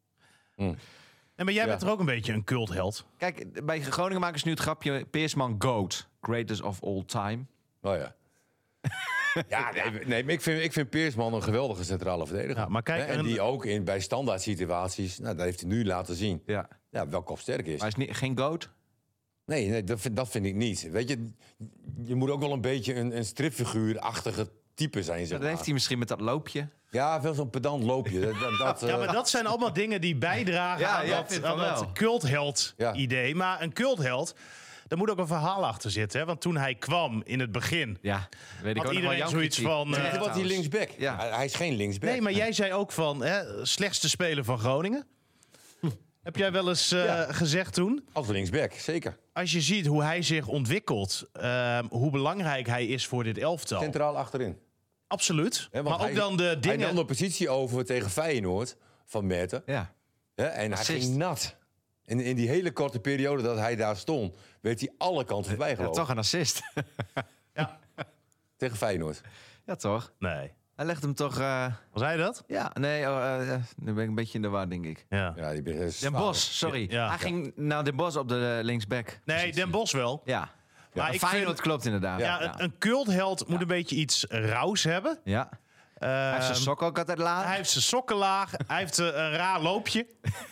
En maar jij Ja. bent er ook een beetje een cultheld. kijk, bij Groningen maken ze nu het grapje Peersman GOAT. Greatest of all time. Oh ja. Ja, nee, nee maar ik vind, ik vind Peersman een geweldige centrale verdediger. Ja, maar kijk, Hè, en en- die ook in, bij standaard situaties, nou, dat heeft hij nu laten zien, Ja. ja, wel kopsterk is. Maar hij is niet, geen GOAT. Nee, nee dat, vind, dat vind ik niet. Weet je, je moet ook wel een beetje een, een stripfiguurachtige type zijn, zeg Dat maar. heeft hij misschien met dat loopje. Ja, veel zo'n pedant loopje. Dat, dat, Ja, eh, maar dat zijn allemaal dingen die bijdragen Ja, aan ja, ik dat, vind aan van dat wel. cultheld-idee. Ja. Maar een cultheld, daar moet ook een verhaal achter zitten. Hè? Want toen hij kwam in het begin... Ja, weet ik Had ook nog wel. iedereen jouw zoiets kritiek. van, Ja, eh, Weet je wat, die trouwens. linksback? Ja. Hij, hij is geen linksback. Nee, maar jij zei ook van, hè, slechtste speler van Groningen. Heb jij wel eens eh, Ja. gezegd toen? Als linksback, zeker. Als je ziet hoe hij zich ontwikkelt, eh, hoe belangrijk hij is voor dit elftal. Centraal achterin. Absoluut. Hè, Maar want ook hij, dan de Hij dingen... nam de positie over tegen Feyenoord van Merten. Ja. Hè, en hij Assist. ging nat. In, in die hele korte periode dat hij daar stond, werd hij alle kanten voorbij Ja, gelopen. toch een assist. Ja. Tegen Feyenoord. Ja, toch? Nee. Hij legt hem toch... eh, Was hij dat? Ja, nee, oh, eh, nu ben ik een beetje in de war, denk ik. Ja. Ja, die ben- Den Bos, sorry. Ja. Hij ging naar Den Bos op de eh, linksback. Nee, Den Bos wel. Ja. Maar Maar ik Feyenoord vind- klopt inderdaad. Ja, Ja. een, een cultheld moet een beetje iets rauws hebben. Ja. Hij heeft zijn Ehm, sok ook altijd laag. Hij heeft zijn sokken laag. Hij heeft eh, een raar loopje.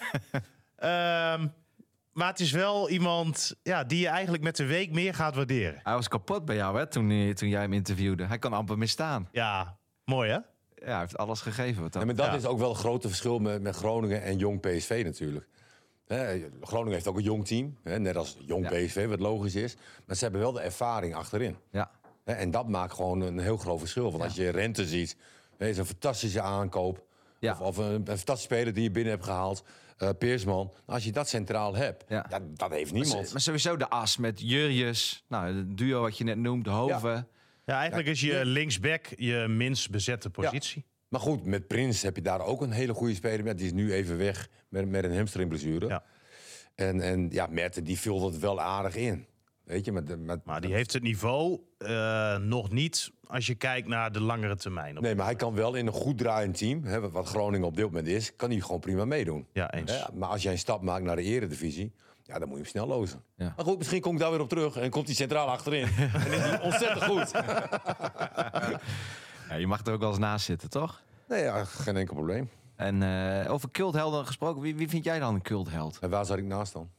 Ehm, maar het is wel iemand ja, die je eigenlijk met de week meer gaat waarderen. Hij was kapot bij jou, hè, toen, hij- toen jij hem interviewde. Hij kan amper meer staan. Ja, mooi hè? Ja, hij heeft alles gegeven. Wat Ja, dan. maar dat Ja. is ook wel het grote verschil met, met Groningen en jong P S V natuurlijk. Hè, Groningen heeft ook een jong team, hè, net als jong Ja. P S V, wat logisch is. Maar ze hebben wel de ervaring achterin. Ja. Hè, en dat maakt gewoon een heel groot verschil. Want als je Rente ziet, hè, is een fantastische aankoop. Ja. Of, of een, een fantastische speler die je binnen hebt gehaald. Uh, Peersman. Als je dat centraal hebt, Ja. ja, dat heeft Maar, niemand. maar sowieso de as met Jurjes. Nou, het duo wat je net noemt, de Hoven. Ja, eigenlijk is je linksback je minst bezette positie. Maar goed, met Prins heb je daar ook een hele goede speler met. Die is nu even weg met, met een hamstringblessure. Ja. En, en ja, Merten die vult het wel aardig in. Weet je, met, met, Maar die heeft het niveau eh, nog niet als je kijkt naar de langere termijn. Nee, maar hij kan wel in een goed draaiend team, hè, wat Groningen op dit moment is, kan hij gewoon prima meedoen. Ja, eens. Hè, maar als jij een stap maakt naar de eredivisie, ja, dan moet je hem snel lozen. Ja. Maar goed, misschien kom ik daar weer op terug en komt hij centraal achterin. En is hij ontzettend goed. Ja, je mag er ook wel eens naast zitten, toch? Nee, ja, geen enkel probleem. En eh, over culthelden gesproken, wie, wie vind jij dan een cultheld? En waar zat ik naast dan?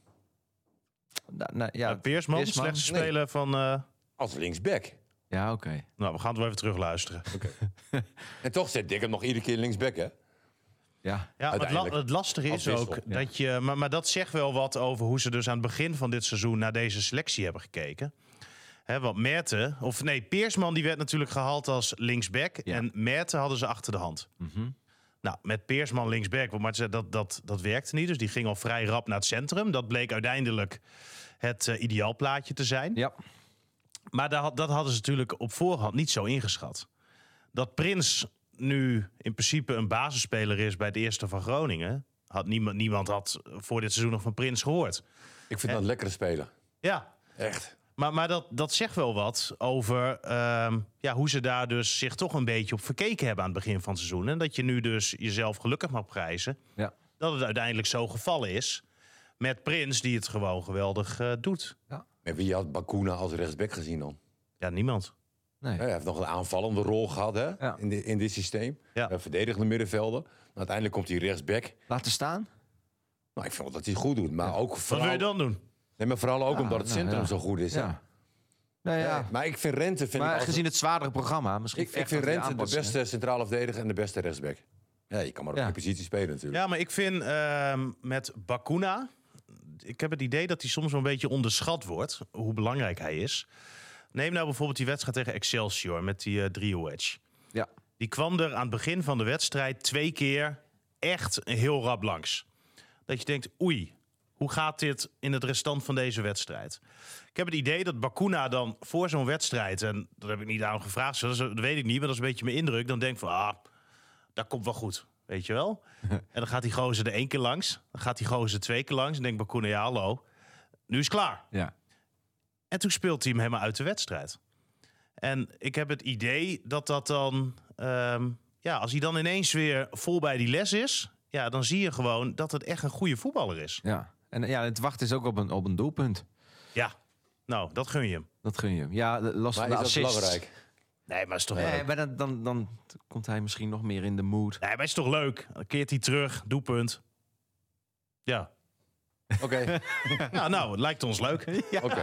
Nou, nou, ja, Ja, Peersman, Peersman. slechtste Nee. speler van... eh, Als linksback. Ja, oké. Nou, we gaan het wel even terug luisteren. En toch zet ik hem nog iedere keer linksback, hè? Ja. Ja, maar het, la- Uiteindelijk. het lastige Als is wissel, ook ja. dat je... Maar, maar dat zegt wel wat over hoe ze dus aan het begin van dit seizoen... naar deze selectie hebben gekeken. Hè, want Merten... Of nee, Peersman die werd natuurlijk gehaald als linksback. Ja. En Merten hadden ze achter de hand. Mhm. Nou, met Peersman linksback, maar dat, dat, dat werkte niet. Dus die ging al vrij rap naar het centrum. Dat bleek uiteindelijk het uh, ideaalplaatje te zijn. Ja. Maar dat, dat hadden ze natuurlijk op voorhand niet zo ingeschat. Dat Prins nu in principe een basisspeler is bij het eerste van Groningen... Had niemand, niemand had voor dit seizoen nog van Prins gehoord. Ik vind dat een lekkere speler. Ja, Echt. maar, maar dat, dat zegt wel wat over ehm, ja, hoe ze daar dus zich toch een beetje op verkeken hebben aan het begin van het seizoen. En dat je nu dus jezelf gelukkig mag prijzen Ja. dat het uiteindelijk zo gevallen is. Met Prins die het gewoon geweldig uh, doet. En wie had Bakuna als rechtsback gezien dan? Ja, niemand. Nee. Hij heeft nog een aanvallende rol gehad hè? Ja. In, di- in dit systeem. Ja. Een verdedigende middenvelder. Maar uiteindelijk komt hij rechtsback. Laten staan? Nou, ik vind wel dat hij het goed doet. Maar ook Wat vooral, wil je dan doen? nee, maar vooral ook Ja, omdat het nou, centrum ja. zo goed is. hè? Ja. Nou ja. Ja, maar ik vind Rente... Vind ik Maar altijd- gezien het zwaardere programma, misschien... ik, ik vecht vind dat weer Rente de aanpassen, hè? beste centrale verdediger en de beste rechtsback. Ja, je kan maar op Ja. die positie spelen natuurlijk. Ja, maar ik vind ehm, met Bakuna... Ik heb het idee dat hij soms wel een beetje onderschat wordt. Hoe belangrijk hij is. Neem nou bijvoorbeeld die wedstrijd tegen Excelsior met die uh, drie-wedge. Ja. Die kwam er aan het begin van de wedstrijd twee keer echt heel rap langs. Dat je denkt, oei, hoe gaat dit in het restant van deze wedstrijd? Ik heb het idee dat Bakuna dan voor zo'n wedstrijd... en dat heb ik niet aan hem gevraagd, dat, is- dat weet ik niet... maar dat is een beetje mijn indruk. Dan denk ik van, ah, dat komt wel goed, weet je wel? En dan gaat die gozer er één keer langs. Dan gaat die gozer twee keer langs. En denkt Bakuna, ja, hallo, nu is het klaar. Ja. En toen speelt hij hem helemaal uit de wedstrijd. En ik heb het idee dat dat dan... ehm, ja, als hij dan ineens weer vol bij die les is... ja, dan zie je gewoon dat het echt een goede voetballer is. Ja. En ja, het wachten is ook op een, op een doelpunt. Ja, nou, dat gun je hem. Dat gun je hem. Ja, de- los Maar van is de dat assists. belangrijk? Nee, maar is toch Nee, leuk? maar dan, dan, dan komt hij misschien nog meer in de mood. Nee, maar is toch leuk? Dan keert hij terug, doelpunt. Ja. Oké. Ja, nou, het lijkt ons leuk. ja. Oké.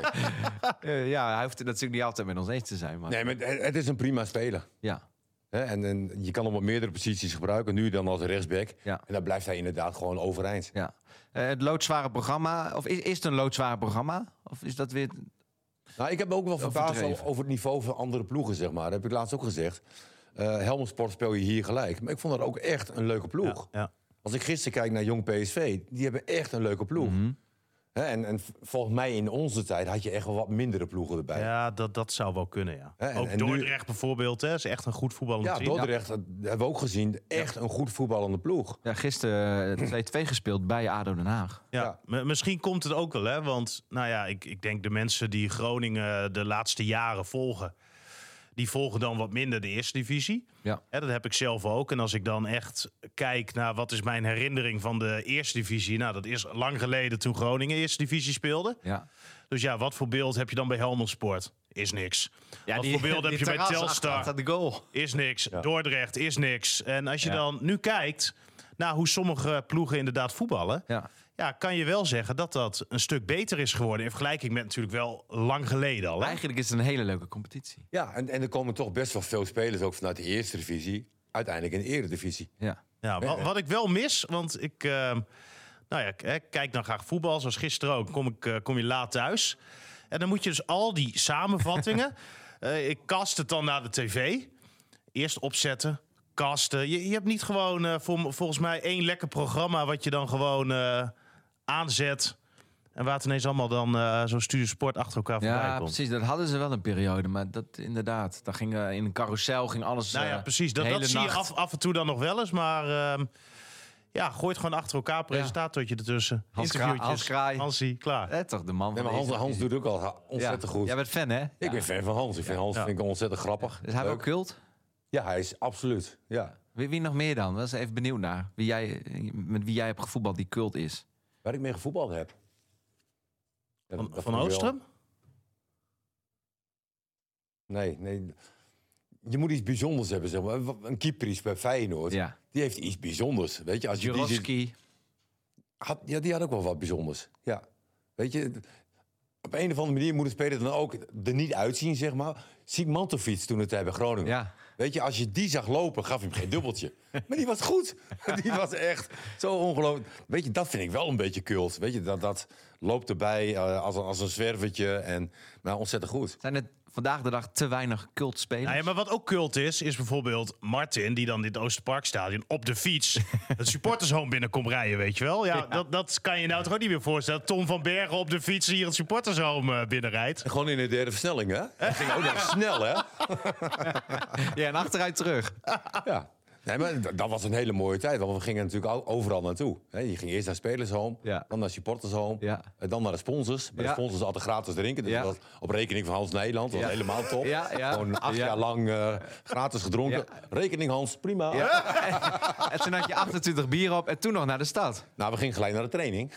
Uh, ja, hij hoeft het natuurlijk niet altijd met ons eens te zijn. Maar... Nee, maar het het is een prima speler. Ja. Hè, en, en je kan hem op meerdere posities gebruiken. Nu dan als rechtsback. Ja. En dan blijft hij inderdaad gewoon overeind. Ja. Uh, het loodzware programma, of is, is het een loodzware programma? Of is dat weer... Nou, ik heb me ook wel verbaasd Overdreven. over, over het niveau van andere ploegen, zeg maar. Dat heb ik laatst ook gezegd. Uh, Helmond Sport speel je hier gelijk. Maar ik vond dat ook echt een leuke ploeg. Ja, ja. Als ik gisteren kijk naar Jong P S V, die hebben echt een leuke ploeg. Mm-hmm. Hè, en, en volgens mij in onze tijd had je echt wel wat mindere ploegen erbij. Ja, dat, dat zou wel kunnen, ja. Hè, en- ook en nu- Dordrecht bijvoorbeeld, hè, is echt een goed voetballend Ja, team. Dordrecht, dat hebben we ook gezien. Echt een goed voetballende ploeg. Ja, gisteren uh, twee-twee gespeeld bij A D O Den Haag. Ja, Ja. m- misschien komt het ook wel, hè? Want nou ja, ik, ik denk de mensen die Groningen de laatste jaren volgen, die volgen dan wat minder de eerste divisie. Ja. Hè, dat heb ik zelf ook. En als ik dan echt kijk naar wat is mijn herinnering van de eerste divisie, nou, dat is lang geleden toen Groningen eerste divisie speelde. Ja. Dus ja, wat voor beeld heb je dan bij Helmond Sport? Is niks. wat voor beeld heb je bij Telstar? de goal. Is niks. Ja. Dordrecht is niks. En als je Ja. dan nu kijkt naar hoe sommige ploegen inderdaad voetballen, Ja. ja, kan je wel zeggen dat dat een stuk beter is geworden in vergelijking met natuurlijk wel lang geleden al. Hè? Eigenlijk is het een hele leuke competitie. Ja, en, en er komen toch best wel veel spelers ook vanuit de eerste divisie. Uiteindelijk in de eredivisie. Ja. Ja, wat, wat ik wel mis, want ik, uh, nou ja, k- hè, kijk dan graag voetbal, zoals gisteren ook, kom, ik, uh, kom je laat thuis. En dan moet je dus al die samenvattingen, uh, ik kast het dan naar de tv, eerst opzetten, kasten. Je, je hebt niet gewoon uh, vol, volgens mij één lekker programma wat je dan gewoon uh, aanzet. En waar het ineens allemaal dan uh, zo'n Studio Sport achter elkaar voorbij Ja, komt. precies. Dat hadden ze wel een periode. Maar dat inderdaad, daar ging, uh, in een carousel ging alles. Nou ja, uh, precies. Dat, de dat hele zie je nacht. af, af en toe dan nog wel eens. Maar uh, ja, gooi het gewoon achter elkaar. Presentatortje ertussen. Hans Kra- Interviewtjes. Hans Kraai. Hansie, klaar. Eh, toch de man Nee, van maar Hans, deze Hans divisie. doet ook al ontzettend Ja. goed. Jij bent fan, hè? Ik Ja. ben fan van Hans. Ik vind Hans Ja. vind ik ontzettend grappig. Dus hij Leuk. wel cult? Ja, hij is absoluut. Ja. Wie, wie nog meer dan? Dat is even benieuwd naar. Wie jij, met wie jij hebt gevoetbald die cult is. Waar ik mee gevoetbald heb. Ja, Van, dat van vond ik wel- Oostrum? Nee, nee. Je moet iets bijzonders hebben, zeg maar. Een keeper bij Feyenoord. Ja. Die heeft iets bijzonders. Weet je, als je die ziet, Jurovski. had, ja, die had ook wel wat bijzonders. Ja. Weet je, op een of andere manier moet een speler dan ook er niet uitzien, zeg maar. Siek Mantelfiets toen het tijd bij Groningen. Ja. Weet je, als je die zag lopen, gaf je hem geen dubbeltje. Maar die was goed. Die was echt zo ongelooflijk. Weet je, dat vind ik wel een beetje cult. Weet je, dat, dat loopt erbij uh, als, een, als een zwervertje. En nou, ontzettend goed. Zijn er vandaag de dag te weinig cultspelers? Nou ja, maar wat ook cult is, is bijvoorbeeld Martin, die dan in het Oosterparkstadion op de fiets het supportershome binnen komt rijden, weet je wel? Ja, Ja. Dat, dat kan je nou toch ook niet meer voorstellen. Tom van Bergen op de fiets hier het supportershome uh, binnenrijdt. En gewoon in de derde versnelling, hè? Dat ging ook nog snel, hè? Ja, en achteruit terug. Ja. Nee, maar d- dat was een hele mooie tijd. Want we gingen natuurlijk o- overal naartoe. Hè, je ging eerst naar spelershome, Ja. dan naar supportershome, Ja. en dan naar de sponsors. Bij Ja. de sponsors altijd gratis drinken. Dus Ja. dat was op rekening van Hans Nederland. Dat was Ja. helemaal top. Ja, ja. Gewoon acht Ja. jaar lang uh, gratis gedronken. Ja. Rekening Hans, prima. En toen had je achtentwintig bier op en toen nog naar de stad. Nou, we gingen gelijk naar de training.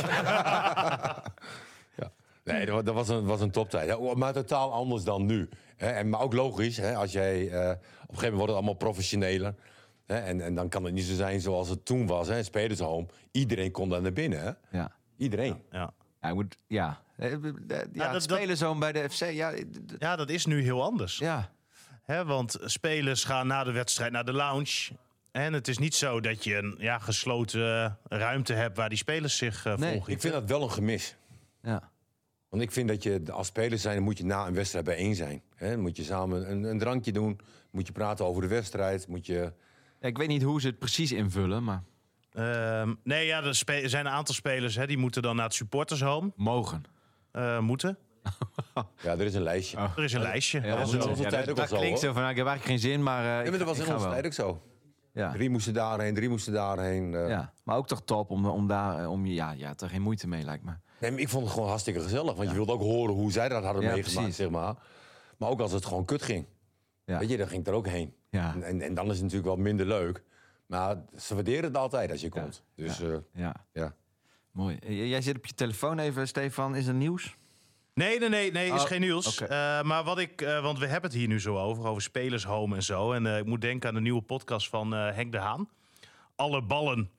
Ja. Nee, dat wa- dat was een, was een toptijd. Ja, maar totaal anders dan nu. Hè. En, maar ook logisch, hè, als jij, uh, op een gegeven moment wordt het allemaal professioneler. Hè, en, en dan kan het niet zo zijn zoals het toen was. Hè, spelershome. Iedereen kon daar naar binnen. Hè. Ja. Iedereen. Ja. Ja, je moet, ja. Eh, eh, Ja, dat- het spelerzoon bij de F C. Ja, eh, d- d- ja, dat is nu heel anders. ja. Hè, want spelers gaan na de wedstrijd naar de lounge. En het is niet zo dat je een ja, gesloten ruimte hebt waar die spelers zich uh, Nee, volgieten. Ik vind dat wel een gemis. ja. Want ik vind dat je als speler zijn, dan moet je na een wedstrijd bijeen zijn. Hè. Dan moet je samen een, een drankje doen. Moet je praten over de wedstrijd. Moet je... Ja, ik weet niet hoe ze het precies invullen, maar Ehm, nee, ja, er spe- zijn een aantal spelers hè, die moeten dan naar het supportershome. mogen. Uh, moeten. Ja, er is een lijstje. Er is een lijstje. Ja, Dat was is in wel- onze ja, tijd dat, ook al dat zo, klinkt hoor. zo van, nou, ik heb eigenlijk geen zin, maar uh, Ja, ik, maar dat was ik in ga onze wel. tijd ook zo. Ja. Drie moesten daarheen, drie moesten daarheen. uh. Ja, maar ook toch top om, om daar, eh, om je, ja, ja, er geen moeite mee lijkt me. Nee, maar ik vond het gewoon hartstikke gezellig. Want je wilde ook horen hoe zij dat hadden Ja, meegemaakt, precies. zeg maar. Maar ook als het gewoon kut ging. Ja. Weet je, dan ging ik er ook heen. Ja. En, en, en dan is het natuurlijk wel minder leuk. Maar ze waarderen het altijd als je komt. Dus ja. eh, Ja, ja. mooi. Eh, Jij zit op je telefoon even, Stefan. Is er nieuws? Nee, nee, nee, nee, is Oh, geen nieuws. oké. Uh, maar wat ik, uh, want we hebben het hier nu zo over, over spelershome en zo. En uh, ik moet denken aan de nieuwe podcast van uh, Henk de Haan. Alle ballen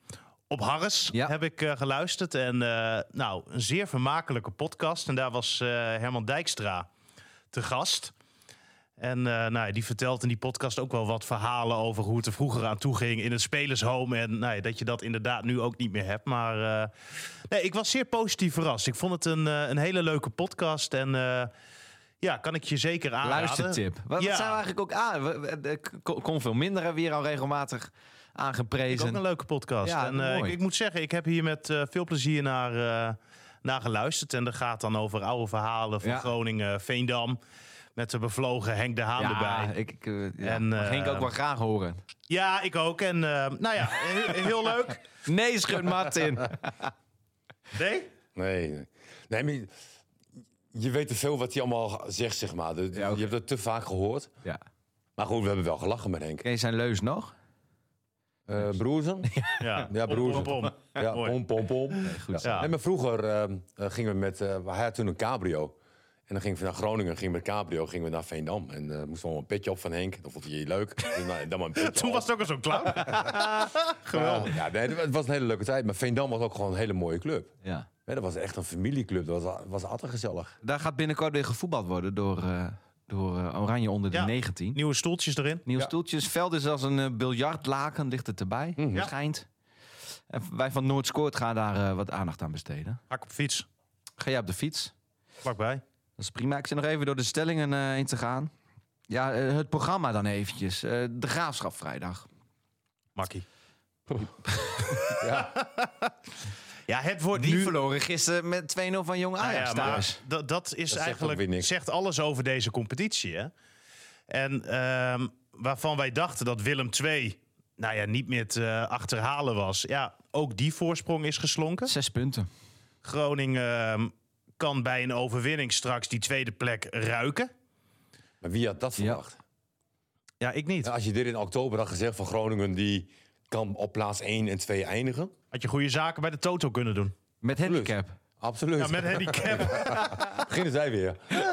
Op Harris Ja. heb ik uh, geluisterd. En uh, nou, een zeer vermakelijke podcast. En daar was uh, Herman Dijkstra te gast. En uh, nou, die vertelt in die podcast ook wel wat verhalen over hoe het er vroeger aan toe ging in het spelershome. En nou, dat je dat inderdaad nu ook niet meer hebt. Maar uh, nee, ik was zeer positief verrast. Ik vond het een, uh, een hele leuke podcast. En uh, ja, kan ik je zeker aanraden. Luistertip. Wat Ja. zijn we eigenlijk ook aan? We- we- de- kon- kon veel minder, hebben we hier al regelmatig Ik aangeprezen. ook een leuke podcast. Ja, en uh, ik, mooi. ik moet zeggen, ik heb hier met uh, veel plezier naar, uh, naar geluisterd. En dat gaat dan over oude verhalen van Ja. Groningen, Veendam. Met de bevlogen Henk de Haan ja, erbij. ik, ik, uh, ja. En, Mag uh, Henk ook wel graag horen. Ja, ik ook. En uh, nou ja, heel, heel leuk. Nee, schud Martin. Nee? Nee, nee. nee maar je, je weet te veel wat hij allemaal zegt, zeg maar. De- Ja, oké. Je hebt het te vaak gehoord. Ja. Maar goed, we hebben wel gelachen met Henk. Ken je zijn leus nog? Uh, Broerzen? Ja, Ja, Pom, broers. pom, pom. Ja, Mooi. pom, pom, pom. goed Ja. Ja. Nee, maar vroeger uh, uh, gingen we met... Uh, hij had toen een cabrio. En dan gingen we naar Groningen, gingen we met cabrio, gingen we naar Veendam. En uh, moesten we allemaal een petje op van Henk. Dat vond hij leuk. Dus, nou, dan maar een petje Toen op. was het ook al zo'n clown. Geweldig. Ja, nee, het was een hele leuke tijd. Maar Veendam was ook gewoon een hele mooie club. Ja. Nee, dat was echt een familieclub. Dat was, was altijd gezellig. Daar gaat binnenkort weer gevoetbald worden door, uh, door uh, Oranje onder de Ja. negentien. Nieuwe stoeltjes erin. Nieuwe Ja. stoeltjes. Veld is als een uh, biljartlaken, ligt het erbij. Mhm. Ja. Schijnt. En wij van Noord Scoort gaan daar uh, wat aandacht aan besteden. Hak op fiets. Ga jij op de fiets? Vlakbij. Dat is prima. Ik zit nog even door de stellingen uh, in te gaan. Ja, uh, het programma dan eventjes. Uh, de Graafschap vrijdag. Makkie. Ja. Ja, het wordt Die nu... verloren gisteren met twee nul van Jong Nou Ajax ja, maar thuis. dat, dat is ook eigenlijk weer niks. zegt alles over deze competitie. Hè? En ehm, waarvan wij dachten dat Willem twee nou ja, niet meer te uh, achterhalen was. Ja, ook die voorsprong is geslonken. Zes punten. Groningen ehm, kan bij een overwinning straks die tweede plek ruiken. Maar wie had dat Ja. verwacht? Ja, ik niet. Ja, als je dit in oktober had gezegd van Groningen... die kan op plaats één en twee eindigen. Had je goede zaken bij de Toto kunnen doen. Met handicap. Absoluut. Ja, met handicap. Beginnen zij weer.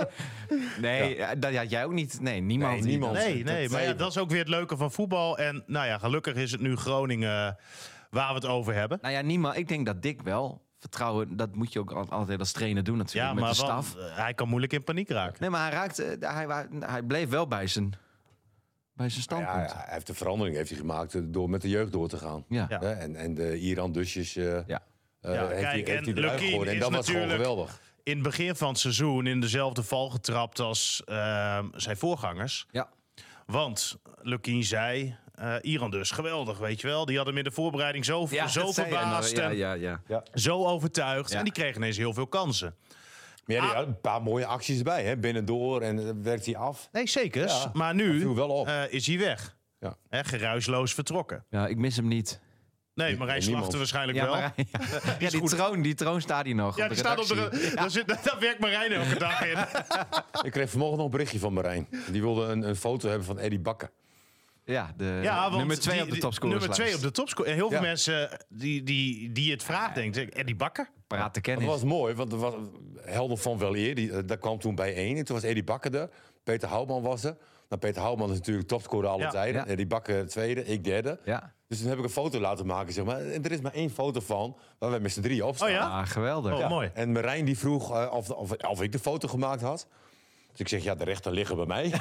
Nee, ja. dat had jij ook niet. Nee, niemand. Nee, die niemand. dat- Nee, nee, maar ja, dat is ook weer het leuke van voetbal. En nou ja, gelukkig is het nu Groningen waar we het over hebben. Nou ja, niemand. Ik denk dat Dick wel. Vertrouwen, dat moet je ook al- altijd als trainer doen natuurlijk. Ja, met maar de wel, staf. hij kan moeilijk in paniek raken. Nee, maar hij raakte. Hij, hij, hij bleef wel bij zijn, bij zijn Ja, standpunt. hij heeft de verandering heeft hij gemaakt eh, door met de jeugd door te gaan. Ja. Ja. Hè, En, en de Iran-dusjes uh, Ja. Ja, heeft, kijk, hij, heeft en hij eruit Lukien gegooid. En is dat was gewoon natuurlijk- geweldig. In het begin van het seizoen in dezelfde val getrapt als uh, zijn voorgangers. Ja. Want Lukien zei, uh, Iran dus, geweldig, weet je wel. Die hadden hem in de voorbereiding zo, Ja, zo dat zei hij nog. verbaasd Ja, en ja, ja. zo overtuigd. Ja. En die kregen ineens heel veel kansen. Maar ja, die Ah. had een paar mooie acties erbij. Hè? Binnendoor en uh, werkt hij af. Nee, zeker. Ja, maar hij nu viel wel op. uh, is hij weg. Ja. Hè, geruisloos vertrokken. Ja, ik mis hem niet. Nee, Nee, Marijn niemand. slacht er waarschijnlijk Ja, wel. maar, ja. ja, die, goed. troon, die troon staat hier nog. Ja, op die de staat op de... redactie. Daar, zit, daar werkt Marijn elke dag in. Ik kreeg vanmorgen nog een berichtje van Marijn. Die wilde een, een foto hebben van Eddie Bakker. Ja, de Ja, want nummer twee die- op de die- topscorerslijst. Nummer twee op de topscore. En heel veel Ja. mensen die, die, die het vraagt, denken, Eddie Bakker? Parate Dat kennis. was mooi, want er was Helder van Weleer. Die, uh, daar kwam toen bij één. En toen was Eddie Bakker er. Peter Houtman was er. Nou, Peter Houtman is natuurlijk topscorer alle Ja. tijden. Ja. Eddie Bakker tweede, ik derde. Ja. Dus toen heb ik een foto laten maken, zeg maar. En er is maar één foto van waar wij met z'n drieën op staan. Oh ja? Ah, geweldig. Oh, Ja. mooi. En Marijn die vroeg uh, of, of, of ik de foto gemaakt had. Dus ik zeg, ja, de rechten liggen bij mij.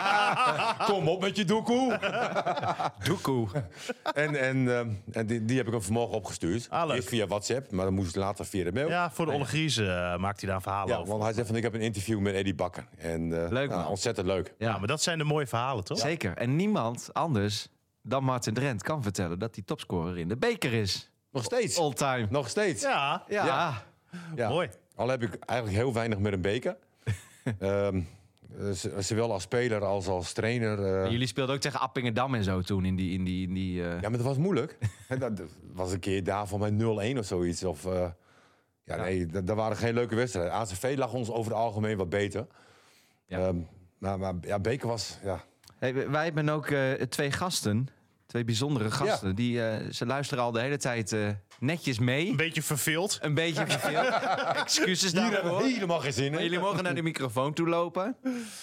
Kom op met je doekoe. Doekoe. en en, uh, en die, die heb ik hem vanmorgen opgestuurd. Ah, leuk. Eerst via WhatsApp, maar dan moest het later via de mail. Ja, voor de Olle Grieze uh, maakt hij daar verhalen Ja, over. want hij zei van, ik heb een interview met Eddie Bakker. En, uh, Leuk, nou, man. ontzettend leuk. Ja, maar dat zijn de mooie verhalen, toch? Zeker. En niemand anders dan Martin Drent kan vertellen dat hij topscorer in de beker is. Nog steeds. All time. Nog steeds. Ja, Ja. Ja. Ja. mooi. Al heb ik eigenlijk heel weinig met een beker. um, z- zowel als speler als als trainer. uh, En jullie speelden ook tegen Appingedam en zo toen in die... In die, in die uh... Ja, maar dat was moeilijk. En dat dat was een keer daar van mij nul een of zoiets. Of, uh, ja, nee, dat, dat waren geen leuke wedstrijden. A C V lag ons over het algemeen wat beter. Ja. Um, maar, maar ja, beker was... Ja. Hey, wij- wij hebben ook uh, twee gasten. Twee bijzondere gasten. Die, uh, ze luisteren al de hele tijd uh, netjes mee. Een beetje verveeld. Een beetje verveeld. Excuses Hier hebben daarvoor. we helemaal geen zin Maar in. jullie mogen naar de microfoon toe lopen.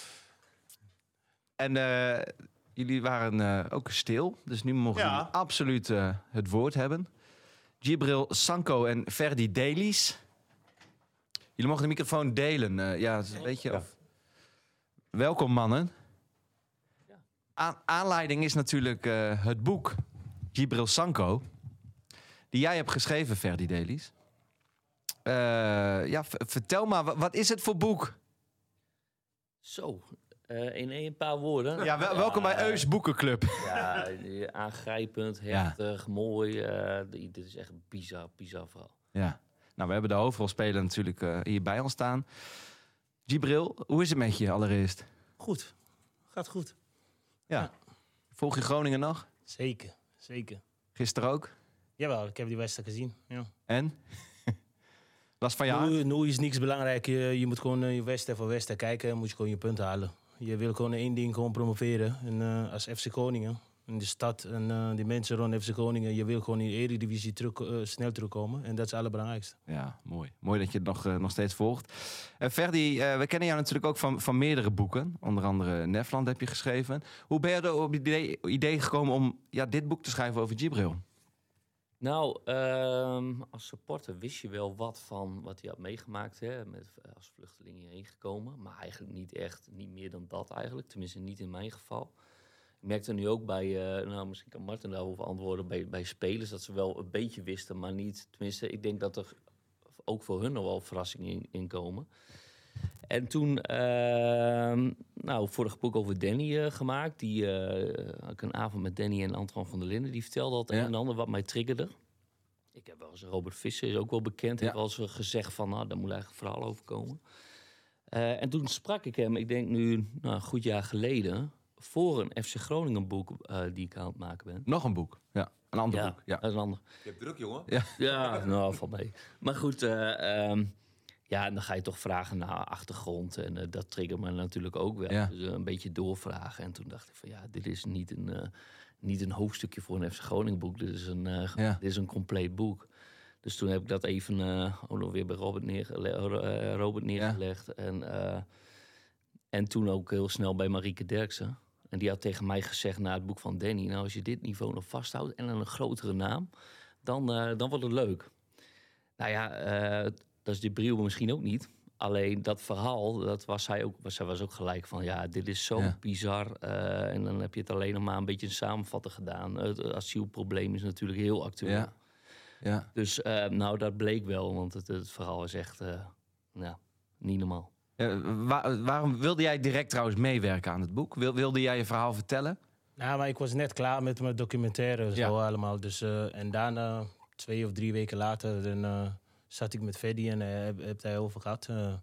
En uh, jullie waren uh, ook stil. Dus nu mogen Ja. jullie absoluut uh, het woord hebben. Djibril Sanko en Ferdy Dailies. Jullie mogen de microfoon delen. Uh, ja, het is een beetje... Ja. Of... Welkom, mannen. A- aanleiding is natuurlijk uh, het boek Djibril Sanko, die jij hebt geschreven, Ferdy Dailies. Uh, ja, v- vertel maar, w- wat is het voor boek? Zo, uh, in een paar woorden. Ja, wel, welkom bij Eus Boekenclub. Ja, aangrijpend, heftig, ja. mooi. Uh, dit is echt een bizar, bizar verhaal. Ja, nou, we hebben de hoofdrolspeler natuurlijk uh, hier bij ons staan. Djibril, hoe is het met je allereerst? Goed, gaat goed. Ja. Ja. Volg je Groningen nog? Zeker, zeker. Gisteren ook? Jawel, ik heb die wedstrijd gezien. Ja. En? Last van je hart? Nu, nu is niks belangrijk. Je, je moet gewoon uh, je wedstrijd voor wedstrijd kijken en moet je gewoon je punten halen. Je wil gewoon één ding gewoon promoveren. En, uh, als F C Groningen, in de stad en uh, die mensen rond F C Groningen, je wil gewoon in de Eredivisie terug, uh, snel terugkomen. En dat is het allerbelangrijkste. Ja, mooi. Mooi dat je het nog, uh, nog steeds volgt. Uh, Ferdy, uh, we kennen jou natuurlijk ook van, van meerdere boeken. Onder andere Nefland heb je geschreven. Hoe ben je er op het idee, idee gekomen om ja, dit boek te schrijven over Djibril? Nou, uh, als supporter wist je wel wat van wat hij had meegemaakt. Hè, met, als vluchteling hierheen gekomen. Maar eigenlijk niet echt, niet meer dan dat eigenlijk. Tenminste, niet in mijn geval. Ik merkte nu ook bij, uh, nou misschien kan Martin daarover antwoorden, bij, bij spelers dat ze wel een beetje wisten, maar niet. Tenminste, ik denk dat er ook voor hun nog wel verrassingen in, in komen. En toen, uh, nou, vorig boek over Danny uh, gemaakt. Die uh, had ik een avond met Danny en Antoine van der Linden. Die vertelde dat ja. een en ander wat mij triggerde. Ik heb wel eens, Robert Visser is ook wel bekend. Ja. Heeft wel eens gezegd van, nou, daar moet eigenlijk een verhaal over komen. Uh, en toen sprak ik hem, ik denk nu, nou, een goed jaar geleden, voor een F C Groningen boek uh, die ik aan het maken ben. Nog een boek, ja. Een ander ja, boek, ja. Een ander. Je hebt druk, jongen. Ja, ja nou, valt mee. Maar goed, uh, um, ja, en dan ga je toch vragen naar achtergrond. En uh, dat triggert me natuurlijk ook wel. Ja. Dus uh, een beetje doorvragen. En toen dacht ik van ja, dit is niet een, uh, niet een hoofdstukje voor een F C Groningen boek. Dit is een, uh, ja. dit is een compleet boek. Dus toen heb ik dat even uh, ook nog weer bij Robert, neergele- uh, Robert neergelegd. Ja. En, uh, en toen ook heel snel bij Marieke Derksen. En die had tegen mij gezegd na het boek van Danny, nou, als je dit niveau nog vasthoudt en een grotere naam, dan, uh, dan wordt het leuk. Nou ja, uh, dat is Djibril misschien ook niet. Alleen dat verhaal, dat was zij ook, zij was ook gelijk van, ja, dit is zo ja. bizar. Uh, en dan heb je het alleen nog maar een beetje een samenvatten gedaan. Het asielprobleem is natuurlijk heel actueel. Ja. Ja. Dus uh, nou, dat bleek wel, want het, het verhaal is echt uh, nou, niet normaal. Ja, waar, waarom wilde jij direct trouwens meewerken aan het boek? Wil, wilde jij je verhaal vertellen? Nou, maar ik was net klaar met mijn documentaire en ja. zo allemaal. Dus, uh, en daarna, twee of drie weken later, dan uh, zat ik met Ferdy en uh, heb, heb hij over gehad. Uh,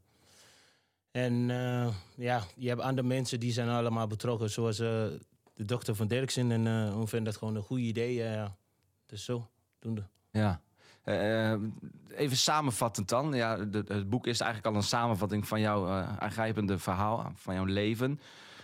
en uh, ja, je hebt andere mensen die zijn allemaal betrokken, zoals uh, de dokter van Derksen. En uh, we vinden dat gewoon een goed idee. Uh, dus zo, doende. Ja. Uh, even samenvattend dan. Ja, de, het boek is eigenlijk al een samenvatting van jouw uh, aangrijpende verhaal, van jouw leven.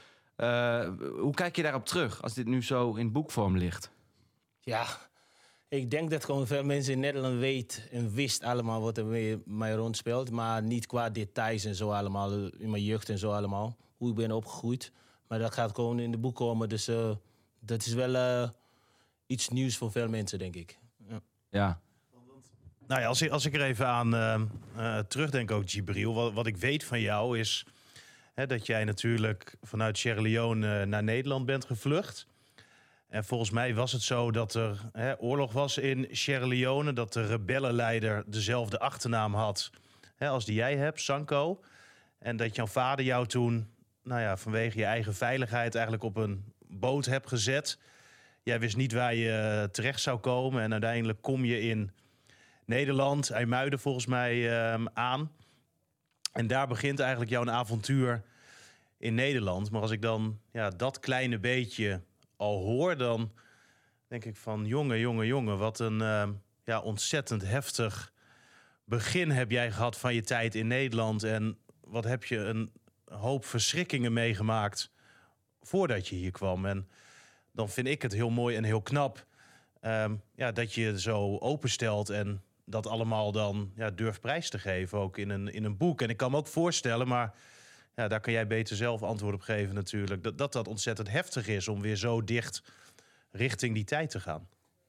Uh, hoe kijk je daarop terug als dit nu zo in boekvorm ligt? Ja, ik denk dat gewoon veel mensen in Nederland weten en wist allemaal wat er mee, mij rondspeelt. Maar niet qua details en zo allemaal, in mijn jeugd en zo allemaal. Hoe ik ben opgegroeid. Maar dat gaat gewoon in de boek komen. Dus uh, dat is wel uh, iets nieuws voor veel mensen, denk ik. Ja. Ja. Nou ja, als ik, als ik er even aan uh, uh, terugdenk ook, Djibril. Wat, wat ik weet van jou is hè, dat jij natuurlijk vanuit Sierra Leone uh, naar Nederland bent gevlucht. En volgens mij was het zo dat er hè, oorlog was in Sierra Leone. Dat de rebellenleider dezelfde achternaam had hè, als die jij hebt, Sanko. En dat jouw vader jou toen nou ja, vanwege je eigen veiligheid eigenlijk op een boot hebt gezet. Jij wist niet waar je terecht zou komen. En uiteindelijk kom je in Nederland, IJmuiden volgens mij, um, aan. En daar begint eigenlijk jouw avontuur in Nederland. Maar als ik dan ja, dat kleine beetje al hoor, dan denk ik van jongen, jongen, jongen, wat een uh, ja, ontzettend heftig begin heb jij gehad van je tijd in Nederland. En wat heb je een hoop verschrikkingen meegemaakt voordat je hier kwam. En dan vind ik het heel mooi en heel knap um, ja, dat je je zo openstelt en dat allemaal dan ja, durft prijs te geven, ook in een, in een boek. En ik kan me ook voorstellen, maar ja, daar kan jij beter zelf antwoord op geven natuurlijk, dat dat, dat ontzettend heftig is om weer zo dicht richting die tijd te gaan.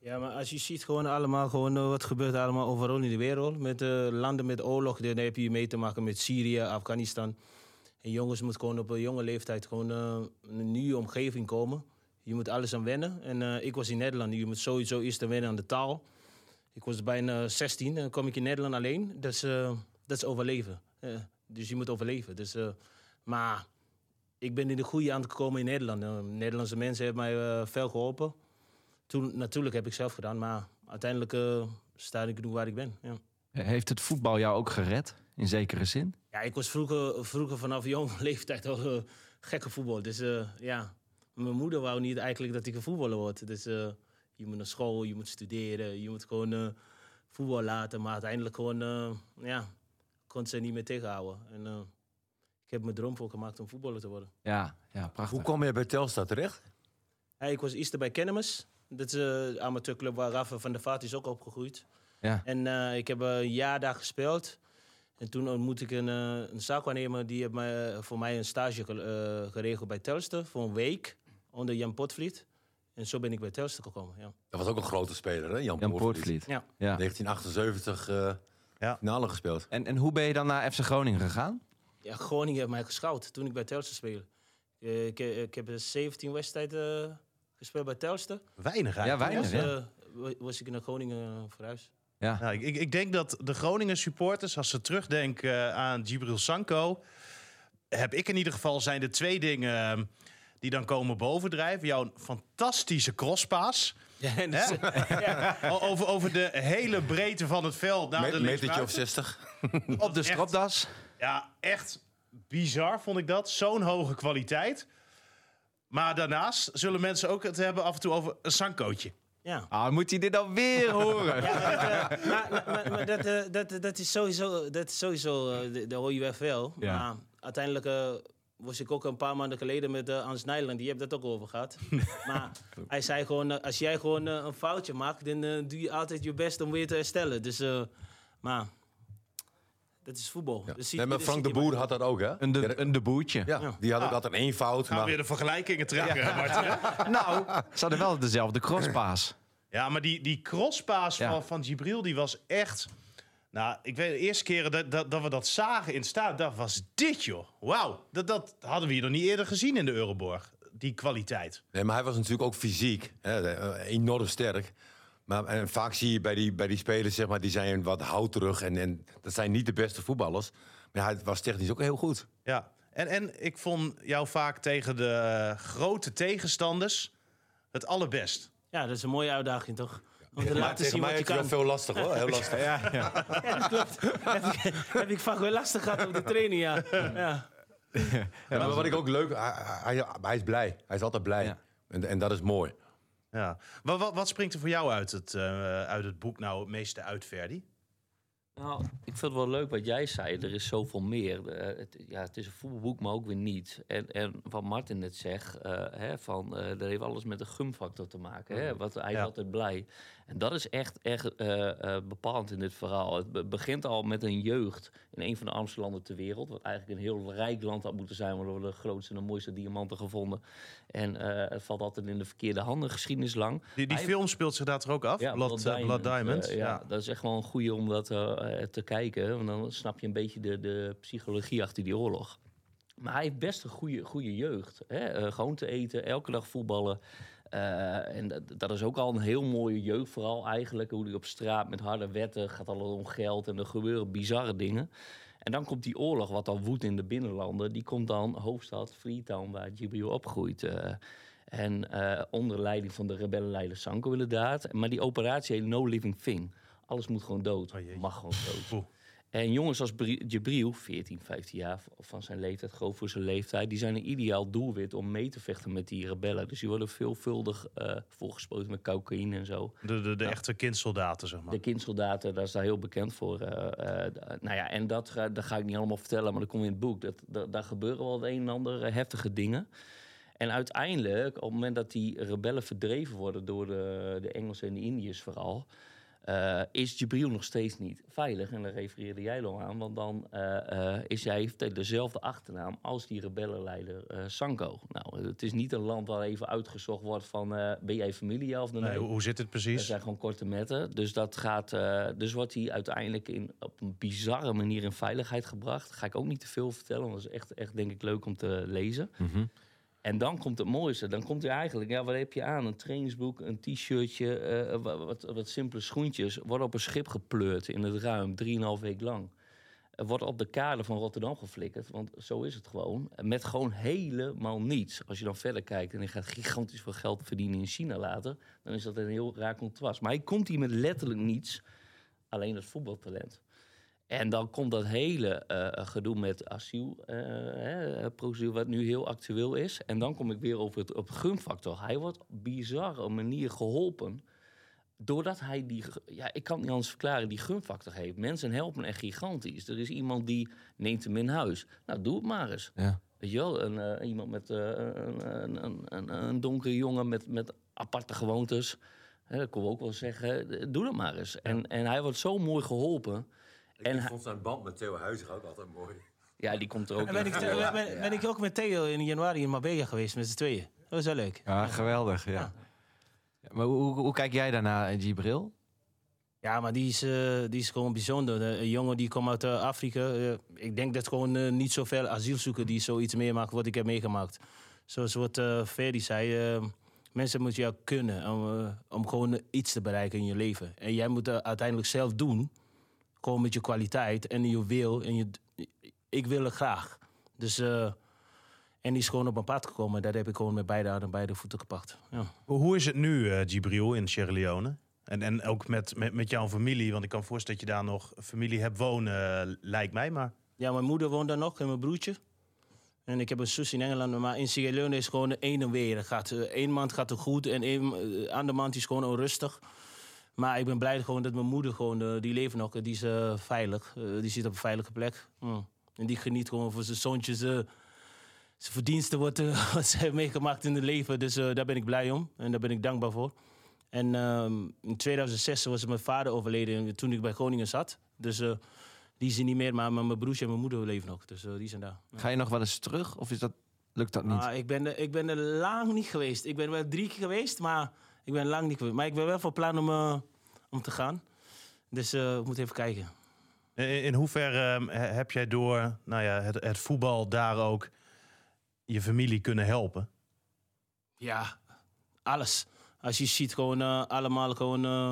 Ja, maar als je ziet gewoon allemaal gewoon, uh, wat gebeurt allemaal overal in de wereld. Met uh, landen met oorlog, dan heb je mee te maken met Syrië, Afghanistan. En jongens moeten gewoon op een jonge leeftijd gewoon uh, een nieuwe omgeving komen. Je moet alles aan wennen. En uh, ik was in Nederland, je moet sowieso eerst wennen aan de taal. Ik was bijna zestien en dan kom ik in Nederland alleen. Dat is, uh, dat is overleven. Uh, dus je moet overleven. Dus, uh, maar ik ben in de goede aan gekomen in Nederland. Uh, Nederlandse mensen hebben mij uh, veel geholpen. Toen, natuurlijk heb ik zelf gedaan, maar uiteindelijk uh, sta ik nu waar ik ben. Ja. Heeft het voetbal jou ook gered, in zekere zin? Ja, ik was vroeger, vroeger vanaf jonge leeftijd al uh, gekke voetbal. Dus uh, ja, mijn moeder wou niet eigenlijk dat ik een voetballer word. Dus uh, je moet naar school, je moet studeren, je moet gewoon uh, voetbal laten. Maar uiteindelijk gewoon, uh, ja, kon ze niet meer tegenhouden. En uh, ik heb mijn droom voor gemaakt om voetballer te worden. Ja, ja, prachtig. Hoe kwam je bij Telstar terecht? Ja, ik was eerst bij Kennemes. Dat is een amateurclub waar Rafa van der Vaart is ook opgegroeid. Ja. En uh, ik heb een jaar daar gespeeld. En toen ontmoette ik een, uh, een zaakwaarnemer. Die heeft mij, voor mij een stage uh, geregeld bij Telstar. Voor een week. Onder Jan Potvliet. En zo ben ik bij Telstar gekomen. Ja. Dat was ook een grote speler, hè? Jan, Jan Poortvliet. Poortvliet. Ja. Ja. negentien achtenzeventig uh, Ja. finale gespeeld. En, en hoe ben je dan naar F C Groningen gegaan? Ja, Groningen heeft mij gescout toen ik bij Telstar speelde. Uh, ik, ik heb zeventien wedstrijden uh, gespeeld bij Telstar. Weinig Ja, eigenlijk. weinig. Dus, Ja. uh, was ik naar Groningen uh, verhuisd. Ja. Ja, ik, ik, ik denk dat de Groningen supporters, als ze terugdenken uh, aan Djibril Sanko, heb ik in ieder geval, zijn er twee dingen uh, die dan komen bovendrijven. Jouw fantastische crosspaas. Ja, en dus, Ja. O- over, over de hele breedte van het veld naar Met, de metertje of linksbuiten. zestig. Op de Echt. stropdas. Ja, echt bizar vond ik dat. Zo'n hoge kwaliteit. Maar daarnaast zullen mensen ook het hebben af en toe over een Sankootje. ja. Ah, moet hij dit alweer horen? Ja, maar, dat, uh, maar, maar, maar, maar dat, uh, dat, dat is sowieso, dat is sowieso uh, dat hoor je wel veel. Ja. Maar uiteindelijk uh, was ik ook een paar maanden geleden met uh, Hans Nijland, die heeft dat ook over gehad. Maar hij zei gewoon, uh, als jij gewoon uh, een foutje maakt, dan uh, doe je altijd je best om weer te herstellen. Dus, uh, maar dat is voetbal. Ja. Dus zie- Nee, maar dus Frank de ziet hij Boer maar- had dat ook, hè? Een, de, Ja, een debuutje. ja, die had ook Ah. altijd één fout. Gaan we Maar weer de vergelijkingen trekken, Martin. Nou, ze hadden wel dezelfde crosspaas. Ja, maar die, die crosspaas Ja. van, van Djibril, die was echt... Nou, ik weet de eerste keren dat, dat, dat we dat zagen in het stadion, dat was dit, joh. Wauw, dat, dat hadden we hier nog niet eerder gezien in de Euroborg. Die kwaliteit. Nee, maar hij was natuurlijk ook fysiek hè, eh, enorm sterk. Maar en vaak zie je bij die, bij die spelers, zeg maar, die zijn wat houterig. En, en dat zijn niet de beste voetballers. Maar hij was technisch ook heel goed. Ja, en, en ik vond jou vaak tegen de eh, grote tegenstanders het allerbest. Ja, dat is een mooie uitdaging, toch? Om te Maar laten tegen zien mij wat je heb je wel kan. veel lastig, hoor. Heel lastig. Ja, ja. Ja, dat klopt. heb, ik, heb ik vaak wel lastig gehad op de training, ja. ja. Ja, maar wat ik ook leuk... Hij, hij, hij is blij. Hij is altijd blij. Ja. En, en dat is mooi. Ja. Wat, wat, wat springt er voor jou uit het, uh, uit het boek nou het meeste uit, Ferdi? Nou, ik vind het wel leuk wat jij zei. Er is zoveel meer. Uh, het, ja, het is een voetbalboek, maar ook weer niet. En, en wat Martin net zegt, uh, hè, van, uh, dat heeft alles met de gumfactor te maken. Hè? Wat, hij is Ja. altijd blij. En dat is echt, echt uh, uh, bepalend in dit verhaal. Het be- begint al met een jeugd in een van de armste landen ter wereld. Wat eigenlijk een heel rijk land had moeten zijn. Waar we de grootste en de mooiste diamanten gevonden. En uh, het valt altijd in de verkeerde handen, geschiedenis lang. Die, die Hij- film speelt zich daar toch ook af? Ja, Blood, Blood uh, Blood Diamond. Diamond. Uh, ja, dat is echt wel een goeie om dat uh, te kijken. Want dan snap je een beetje de, de psychologie achter die oorlog. Maar hij heeft best een goede, goede jeugd. Hè? Uh, gewoon te eten, elke dag voetballen. Uh, en dat, dat is ook al een heel mooie jeugd vooral eigenlijk. Hoe hij op straat met harde wetten gaat allemaal om geld. En er gebeuren bizarre dingen. En dan komt die oorlog wat al woedt in de binnenlanden. Die komt dan hoofdstad Freetown, waar Djibril opgroeit. Uh, en uh, onder leiding van de rebellenleider Sanko inderdaad. Maar die operatie heet No Living Thing. Alles moet gewoon dood. Oh, jeetje. Mag gewoon dood. Poeh. En jongens als Bri- Djibril, veertien, vijftien jaar van zijn leeftijd, groot voor zijn leeftijd, die zijn een ideaal doelwit om mee te vechten met die rebellen. Dus die worden veelvuldig uh, volgespoten met cocaïne en zo. De, de, de Ja. echte kindsoldaten, zeg maar. De kindsoldaten, daar is daar heel bekend voor. Uh, uh, d- nou ja, en dat, ga- dat ga ik niet allemaal vertellen, maar dat komt in het boek. Dat, dat, daar gebeuren wel het een en ander uh, heftige dingen. En uiteindelijk, op het moment dat die rebellen verdreven worden door de, de Engelsen en de Indiërs vooral, Uh, is Djibril nog steeds niet veilig? En daar refereerde jij al aan. Want dan uh, uh, is hij heeft dezelfde achternaam als die rebellenleider uh, Sanko. Nou, het is niet een land waar even uitgezocht wordt van... Uh, ben jij familie, ja of nee? nee? Hoe zit het precies? Dat zijn gewoon korte metten. Dus, dat gaat, uh, dus wordt hij uiteindelijk in, op een bizarre manier in veiligheid gebracht. Daar ga ik ook niet te veel vertellen, want dat is echt, echt denk ik leuk om te lezen. Mm-hmm. En dan komt het mooiste. Dan komt hij eigenlijk, ja, wat heb je aan? Een trainingsboek, een t-shirtje, uh, wat, wat, wat simpele schoentjes. Wordt op een schip gepleurd in het ruim, drieënhalf week lang. Uh, wordt op de kade van Rotterdam geflikkerd, want zo is het gewoon. Met gewoon helemaal niets. Als je dan verder kijkt en hij gaat gigantisch veel geld verdienen in China later... dan is dat een heel raar contrast. Maar hij komt hier met letterlijk niets. Alleen het voetbaltalent. En dan komt dat hele uh, gedoe met asielprocedure, uh, wat nu heel actueel is. En dan kom ik weer over het, op het gunfactor. Hij wordt op bizarre manier geholpen. Doordat hij die, ja, ik kan het niet anders verklaren, die gunfactor heeft. Mensen helpen echt gigantisch. Er is iemand die neemt hem in huis. Nou, doe het maar eens. Ja. Weet je wel, een, uh, iemand met uh, een, een, een, een donkere jongen met, met aparte gewoontes. Hè, dat kon ik ook wel zeggen. Doe dat maar eens. Ja. En, en hij wordt zo mooi geholpen. Ik en vond zijn band met Theo Huizig ook altijd mooi. Ja, die komt er ook en ben, in. ik, ben, ben, ben ik ook met Theo in januari in Marbella geweest met z'n tweeën. Dat was wel leuk. Ja, geweldig. Ja. Ja. Ja, maar hoe, hoe kijk jij daarna, Djibril? Ja, maar die is, uh, die is gewoon bijzonder. Een jongen die komt uit uh, Afrika. Uh, ik denk dat gewoon uh, niet zoveel asielzoekers die zoiets meemaken wat ik heb meegemaakt. Zoals wat uh, Ferdy zei... Uh, mensen moeten jou kunnen om, uh, om gewoon iets te bereiken in je leven. En jij moet het uh, uiteindelijk zelf doen... Gewoon met je kwaliteit en je wil. En je, ik wil het graag. Dus, uh, en die is gewoon op mijn pad gekomen. Daar heb ik gewoon met beide handen beide voeten gepakt. Ja. Hoe is het nu, uh, Djibril, in Sierra Leone? En, en ook met, met, met jouw familie? Want ik kan me voorstellen dat je daar nog familie hebt wonen, uh, lijkt mij. Maar... Ja, mijn moeder woont daar nog en mijn broertje. En ik heb een zus in Engeland. Maar in Sierra Leone is gewoon een en weer. Gaat, uh, één maand gaat het goed en een uh, andere maand is gewoon onrustig. Maar ik ben blij gewoon dat mijn moeder gewoon, uh, die leeft nog, die is uh, veilig. Uh, die zit op een veilige plek. Mm. En die geniet gewoon voor zijn zoontjes. Uh, zijn verdiensten wat, uh, wat ze heeft meegemaakt in het leven. Dus uh, daar ben ik blij om. En daar ben ik dankbaar voor. En uh, in tweeduizend zes was mijn vader overleden toen ik bij Groningen zat. Dus uh, die is er niet meer, maar mijn broertje en mijn moeder leven nog. Dus uh, die zijn daar. Ja. Ga je nog wel eens terug of is dat, lukt dat niet? Ah, ik, ben er, ik ben er lang niet geweest. Ik ben wel drie keer geweest, maar... Ik ben lang niet geweest. Maar ik ben wel van plan om, uh, om te gaan. Dus uh, ik moet even kijken. In, in hoeverre uh, heb jij door nou ja, het, het voetbal daar ook je familie kunnen helpen? Ja, alles. Als je ziet gewoon uh, allemaal gewoon... Uh,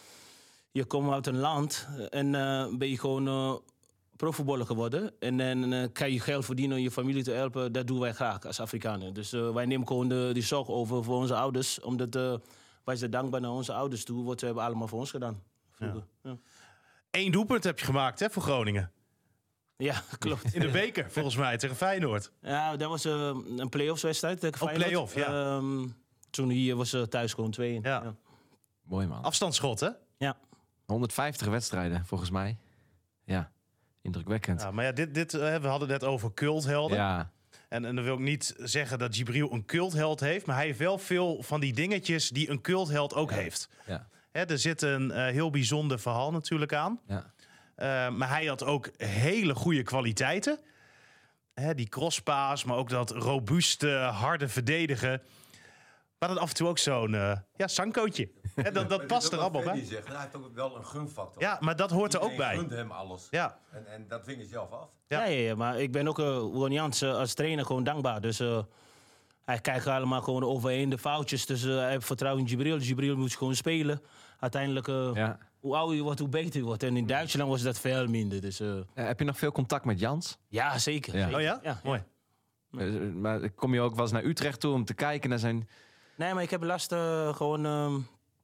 je komt uit een land en uh, ben je gewoon uh, profvoetballer geworden. En dan uh, kan je geld verdienen om je familie te helpen. Dat doen wij graag als Afrikanen. Dus uh, wij nemen gewoon de, die zorg over voor onze ouders. Omdat uh, wij zijn dankbaar naar onze ouders toe. Wat ze hebben allemaal voor ons gedaan. Ja. Ja. Eén doelpunt heb je gemaakt, hè, voor Groningen. Ja, klopt. In de beker, volgens mij, tegen Feyenoord. Ja, dat was uh, een play-offs wedstrijd tegen Oh, Feyenoord. play-off, ja. Um, toen hier was uh, thuis gewoon twee in. Ja. Ja. Mooi man. Afstandsschot, hè? Ja. honderdvijftig wedstrijden, volgens mij. Ja, indrukwekkend. Ja, maar ja, dit, dit, uh, we hadden het net over culthelden. Ja. En, en dan wil ik niet zeggen dat Djibril een cultheld heeft... maar hij heeft wel veel van die dingetjes die een cultheld ook Ja. heeft. Ja. Hè, er zit een uh, heel bijzonder verhaal natuurlijk aan. Ja. Uh, maar hij had ook hele goede kwaliteiten. Hè, die crosspaas, maar ook dat robuuste, harde verdedigen. Maar dat af en toe ook zo'n uh, ja, Sankootje. Hè, dat dat past er allemaal bij. Zegt, hij heeft ook wel een gunfactor. Ja, maar dat hoort er ook Iedereen bij. gunt hem alles. Ja. En, en dat ving je zelf af. Ja. Ja, ja, ja, maar ik ben ook uh, Jans uh, als trainer gewoon dankbaar. Dus uh, hij kijkt allemaal gewoon overheen de foutjes. Dus uh, hij heeft vertrouwen in Djibril. Djibril moet gewoon spelen. Uiteindelijk, uh, Ja. hoe ouder je wordt, hoe beter je wordt. En in Duitsland was dat veel minder. Dus, uh, Ja, heb je nog veel contact met Jans? ja, zeker. Ja. zeker. Oh ja? Ja, Mooi. Uh, Maar kom je ook wel eens naar Utrecht toe om te kijken naar zijn... Nee, maar ik heb laatst uh, gewoon um,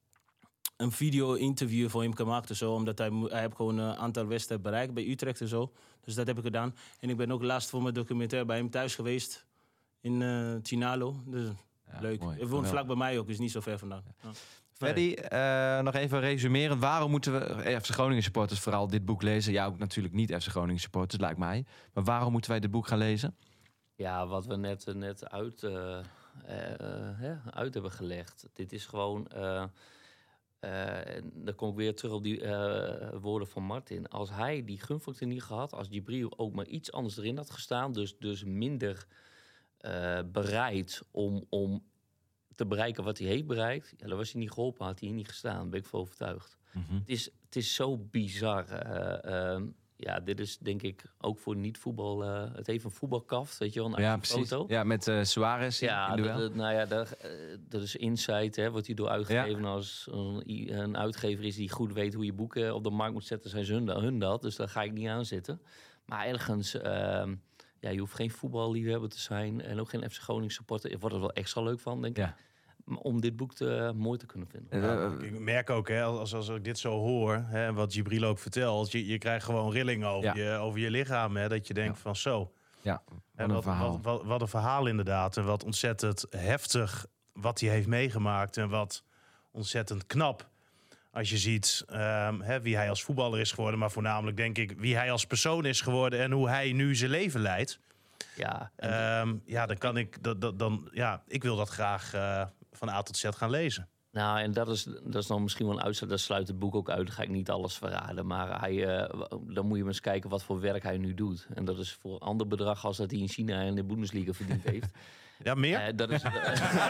een video-interview voor hem gemaakt. En zo, omdat hij, hij heeft gewoon een aantal wedstrijden bereikt bij Utrecht en zo. Dus dat heb ik gedaan. En ik ben ook laatst voor mijn documentaire bij hem thuis geweest. In uh, Tinalo. Dus Ja, leuk. mooi. Hij woont Geweldig. vlak bij mij ook, is niet zo ver vandaan. Ja. Freddy, uh, nog even resumerend. Waarom moeten we F C Groningen supporters vooral dit boek lezen? Ja, ook natuurlijk niet F C Groningen supporters, lijkt mij. Maar waarom moeten wij dit boek gaan lezen? Ja, wat we net, net uit, uh, uh, uh, uit hebben gelegd. Dit is gewoon... Uh, Uh, en dan kom ik weer terug op die uh, woorden van Martin. Als hij die gunfactor niet gehad, als Djibril ook maar iets anders erin had gestaan, dus, dus minder uh, bereid om, om te bereiken wat hij heeft bereikt, ja, dan was hij niet geholpen, had hij hier niet gestaan. Daar ben ik van overtuigd. Mm-hmm. Het, is, het is zo bizar. Uh, uh, ja, dit is denk ik ook voor niet-voetbal. Uh, het heeft een voetbalkaft, weet je wel, een ja, precies. foto. Ja, met uh, Suarez. Ja, in dat, nou ja, dat, uh, dat is Insight, hè, wordt hierdoor uitgegeven ja. als een, een uitgever is die goed weet hoe je boeken op de markt moet zetten, zijn ze hun, hun dat. Dus daar ga ik niet aan zitten. Maar ergens, uh, ja, je hoeft geen voetballiefhebber te zijn en ook geen F C Groningen supporter. Je wordt er wel extra leuk van, denk ik. Ja. Om dit boek te, uh, mooi te kunnen vinden. Ja, ik merk ook, hè, als, als ik dit zo hoor, hè, wat Djibril ook vertelt, je, je krijgt gewoon rillingen over, ja. je, over je lichaam. Hè, dat je denkt ja. van zo. Ja, wat en een wat, verhaal. Wat, wat, wat een verhaal inderdaad. En wat ontzettend heftig wat hij heeft meegemaakt. En wat ontzettend knap. Als je ziet um, hè, wie hij als voetballer is geworden. Maar voornamelijk denk ik wie hij als persoon is geworden. En hoe hij nu zijn leven leidt. Ja, um, ja dan kan ik, dat, dat, dan, ja, ik wil dat graag uh, van A tot Z gaan lezen. Nou, en dat is, dat is dan misschien wel een uitzet. Dat sluit het boek ook uit. Dan ga ik niet alles verraden. Maar hij, uh, dan moet je maar eens kijken wat voor werk hij nu doet. En dat is voor een ander bedrag als dat hij in China en de Bundesliga verdiend heeft. Ja, meer? Uh, dat is, uh,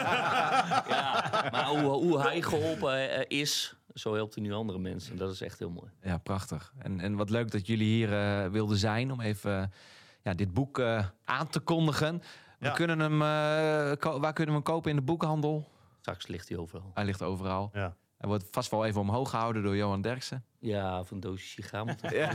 ja, maar hoe, hoe hij geholpen uh, is, zo helpt hij nu andere mensen. Dat is echt heel mooi. Ja, prachtig. En, en wat leuk dat jullie hier uh, wilden zijn om even uh, ja, dit boek uh, aan te kondigen. We ja. kunnen hem, uh, ko- waar kunnen we hem kopen in de boekhandel? Straks ligt hij overal. Hij ligt overal. Ja. Hij wordt vast wel even omhoog gehouden door Johan Derksen. Ja, van een doosje sigaar. Ja.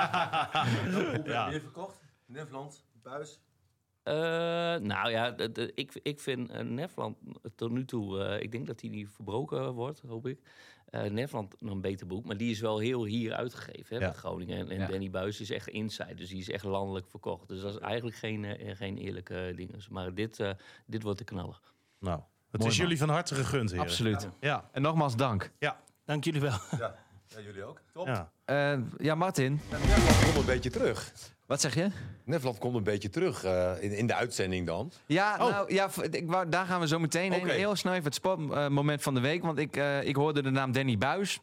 ja. Weer verkocht? Nefland, Buis? Uh, nou ja, de, de, ik, ik vind uh, Nefland tot nu toe, uh, ik denk dat hij niet verbroken wordt, hoop ik. Uh, Nefland nog een beter boek, maar die is wel heel hier uitgegeven, hè, ja. met Groningen. En, en ja. Danny Buis is echt inside, dus die is echt landelijk verkocht. Dus dat is eigenlijk geen, uh, geen eerlijke ding. Maar dit, uh, dit wordt te knallen. Nou, het Mooi is man. jullie van harte gegund, heren. Absoluut. Ja. Ja. En nogmaals dank. Ja. Dank jullie wel. Ja, ja jullie ook. Top. Ja, uh, ja Martin. Ja, Nefland komt een beetje terug. Wat zeg je? Nefland komt een beetje terug uh, in, in de uitzending dan. Ja, oh. nou, ja ik wou, daar gaan we zo meteen heen. Okay. Heel snel even het sportmoment uh, van de week. Want ik, uh, ik hoorde de naam Danny Buis.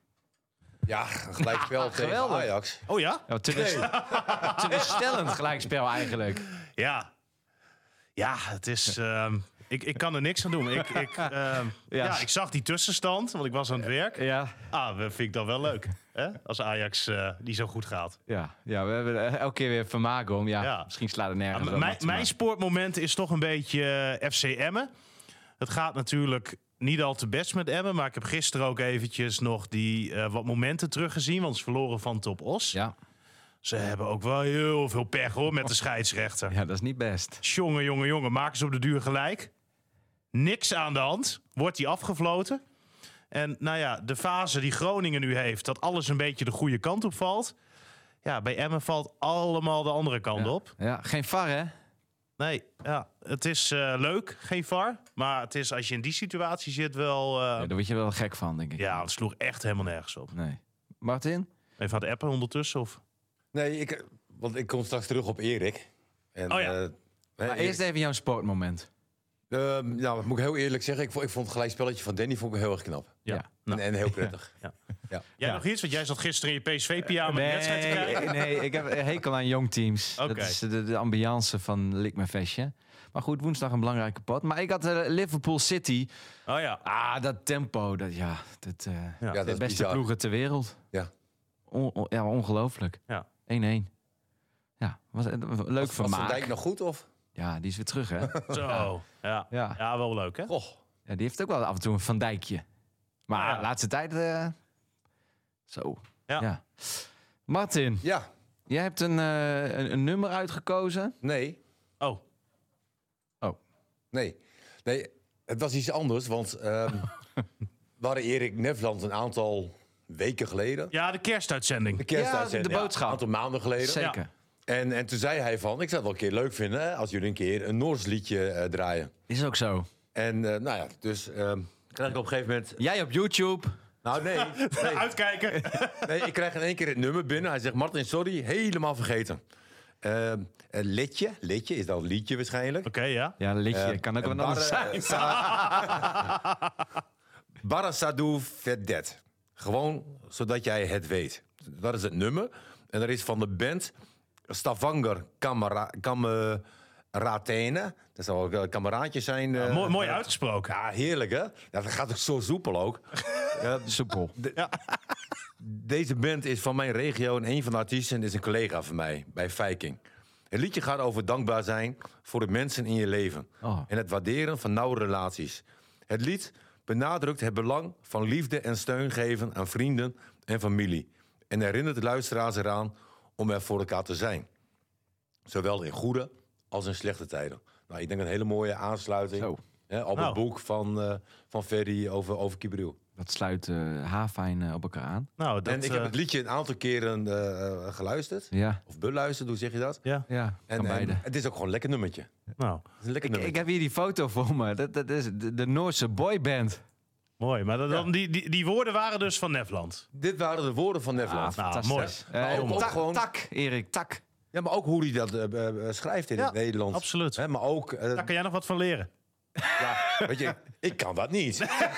Ja, een gelijkspel tegen geweldig. Ajax. Oh ja? Ja, teleurstellend gelijkspel eigenlijk. Ja. Ja, het is... Um, ik, ik kan er niks aan doen. Ik, ik, um, ja. ja, ik zag die tussenstand, want ik was aan het werk. Ja. Ah, dat vind ik dan wel leuk. Hè? Als Ajax uh, die zo goed gaat. Ja, ja, we hebben er elke keer weer vermaken om. Ja, ja. Misschien slaat het nergens ja, op. Mijn, mijn sportmoment is toch een beetje uh, F C Emmen. Het gaat natuurlijk niet al te best met Emmen. Maar ik heb gisteren ook eventjes nog die uh, wat momenten teruggezien. Want ze verloren van Top Os. Ja. Ze hebben ook wel heel veel pech hoor met de scheidsrechter. Ja, dat is niet best. Jongen, jongen, jongen. Maken ze op de duur gelijk. Niks aan de hand. Wordt die afgefloten. En nou ja, de fase die Groningen nu heeft, dat alles een beetje de goede kant op valt. Ja, bij Emmen valt allemaal de andere kant ja. op. Ja, geen V A R hè? Nee, ja, het is uh, leuk, geen V A R. Maar het is als je in die situatie zit wel... Uh, ja, daar word je wel gek van, denk ik. Ja, het sloeg echt helemaal nergens op. Nee. Martin? Even aan het appen ondertussen, of? Nee, ik, want ik kom straks terug op Erik. En, oh ja. Uh, maar eerst even jouw sportmoment. Uh, nou, moet ik heel eerlijk zeggen, ik vond, ik vond het gelijkspelletje van Danny vond ik heel erg knap. Ja. Ja. Nou. En, en heel prettig. Ja. Ja. Jij ja. nog iets? Want jij zat gisteren in je P S V-pyjama nee, de wedstrijd te kijken. Nee, ik heb een hekel aan jong teams. Okay. Dat is de, de ambiance van Lik mijn vestje. Maar goed, woensdag een belangrijke pot. Maar ik had uh, Liverpool City. Oh ja. Ah, dat tempo. Dat, ja, dat, uh, ja. Ja, de dat beste bizar. ploegen ter wereld. Ja. On, on, ja, ongelooflijk. Ja. één-één. Ja, was een leuk was, vermaak. Was Van Dijk nog goed, of? Ja, die is weer terug, hè? Zo. Ja. Ja. Ja, wel leuk, hè? Goh. Ja, die heeft ook wel af en toe een Van Dijkje. Maar Ja. de laatste tijd... Uh, zo. Ja. ja. Martin, Ja. jij hebt een, uh, een, een nummer uitgekozen. Nee. Oh. Oh. Nee. Nee, het was iets anders, want... Um, we hadden Erik Nefland een aantal weken geleden. Ja, de kerstuitzending. De kerstuitzending. Ja, de boodschap. Een aantal maanden geleden. Zeker. Ja. En, en toen zei hij van, ik zou het wel een keer leuk vinden... Hè, als jullie een keer een Noors liedje uh, draaien. Is ook zo. En uh, nou ja, dus um, krijg ik op een gegeven moment... Jij op YouTube. Nou, nee. nee. Uitkijken. Nee, ik krijg in één keer het nummer binnen. Hij zegt, Martin, sorry, helemaal vergeten. Uh, een liedje, liedje, is dat een liedje waarschijnlijk? Oké, okay, ja. Ja, een liedje. Uh, kan ook wat bar, anders zijn. Uh, Bara Sadou Vedet. Gewoon zodat jij het weet. Dat is het nummer. En er is van de band Stavanger Kamera- Kameratene. Dat zou ook een kameraadje zijn. Ja, uh, mooi, mooi uitgesproken. Ja, heerlijk hè? Ja, dat gaat ook zo soepel ook. Ja, Soepel. Deze band is van mijn regio en een van de artiesten is een collega van mij bij Viking. Het liedje gaat over dankbaar zijn voor de mensen in je leven. Oh. En het waarderen van nauwe relaties. Het lied benadrukt het belang van liefde en steun geven aan vrienden en familie. En herinnert de luisteraars eraan om er voor elkaar te zijn. Zowel in goede als in slechte tijden. Nou, ik denk een hele mooie aansluiting Zo. hè, op Nou. het boek van, uh, van Ferry over, over Kibril. Dat sluit uh, haarfijn uh, op elkaar aan. Nou, dat, En ik heb eh, het liedje een aantal keren uh, geluisterd. Ja, Of beluisterd, hoe zeg je dat? ja, ja En, kan en beide. het is ook gewoon een lekker nummertje. Het nou, is een lekker Ik, nummertje. ik heb hier die foto voor me. Dat, dat is de, de Noorse boyband. mooi. Maar dat, dan, die, die, die woorden waren dus van Nefland. Dit waren de woorden van Nefland. nou, fantastisch. mooi. Eh, Maar ook- ook tak, gewoon- tak, Erik, tak. Ja, maar ook hoe hij dat uh, uh, schrijft in Ja, het Nederlands. absoluut. Hè, maar ook, uh, Daar kan jij nog wat van leren. ja, weet je, ik kan dat niet.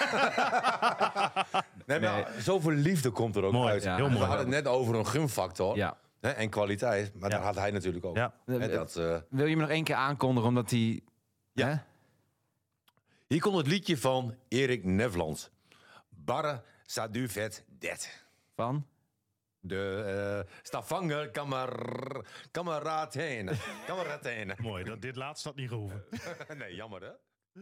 nee, maar Nee. zoveel liefde komt er ook Mooi, uit. ja. heel We mooi. hadden het net over een gunfactor Ja. hè, en kwaliteit. Maar Ja. dat had hij natuurlijk ook. Ja. Hè, dat, uh, Wil je me nog één keer aankondigen, omdat hij... Ja. Hè? hier komt het liedje van Erik Nefland. Barre Sadu Vet Det. Van? De uh, Stavanger kamer, Kameratene. Kameratene. Mooi, dat, dit laatste had niet gehoeven. Nee, jammer hè?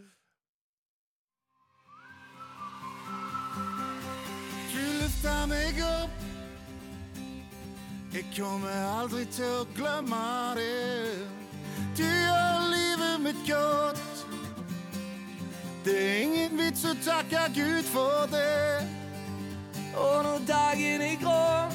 Du lyfter mig upp. Jag kommer aldrig till att glömma det. Du gör livet mitt gott. Det är ingen vits att tacka Gud för det. Og når dagen er grå,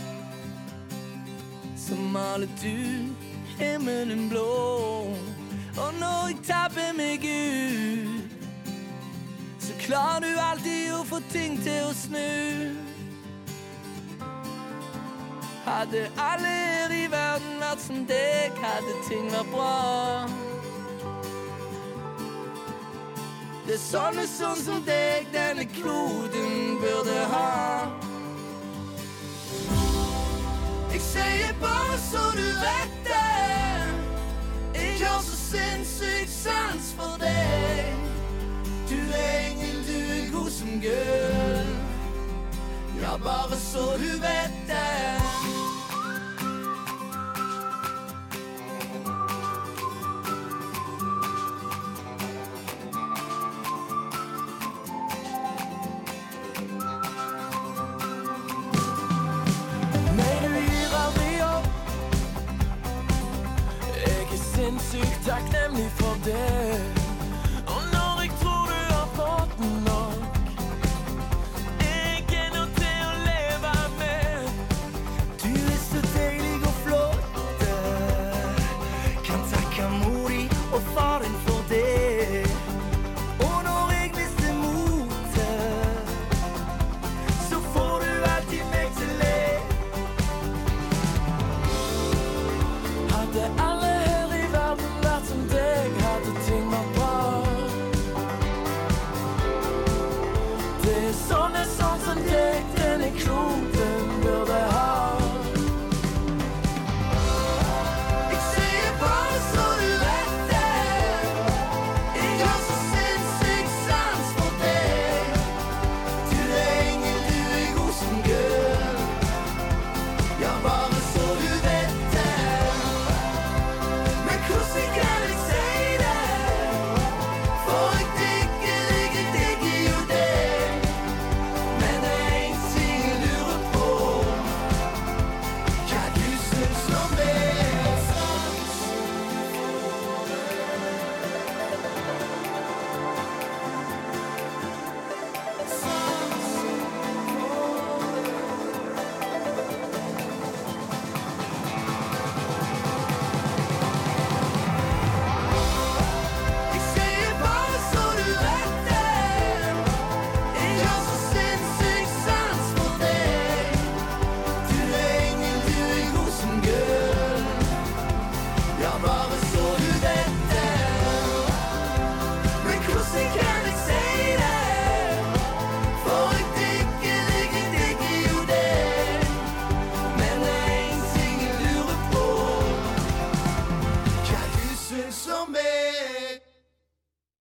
så maler du himmelen blå. Og når jeg tabber meg ut, så klarer du alltid å få ting til å snu. Hadde alle her i verden vært som deg, hadde ting vært bra. Det er sånne sånn som deg denne kloden burde ha. Jeg sier bare så du vet det. Jeg har så sinnssykt sans for deg. Du er engel, du er god som Gud. Ja, bare så du vet det.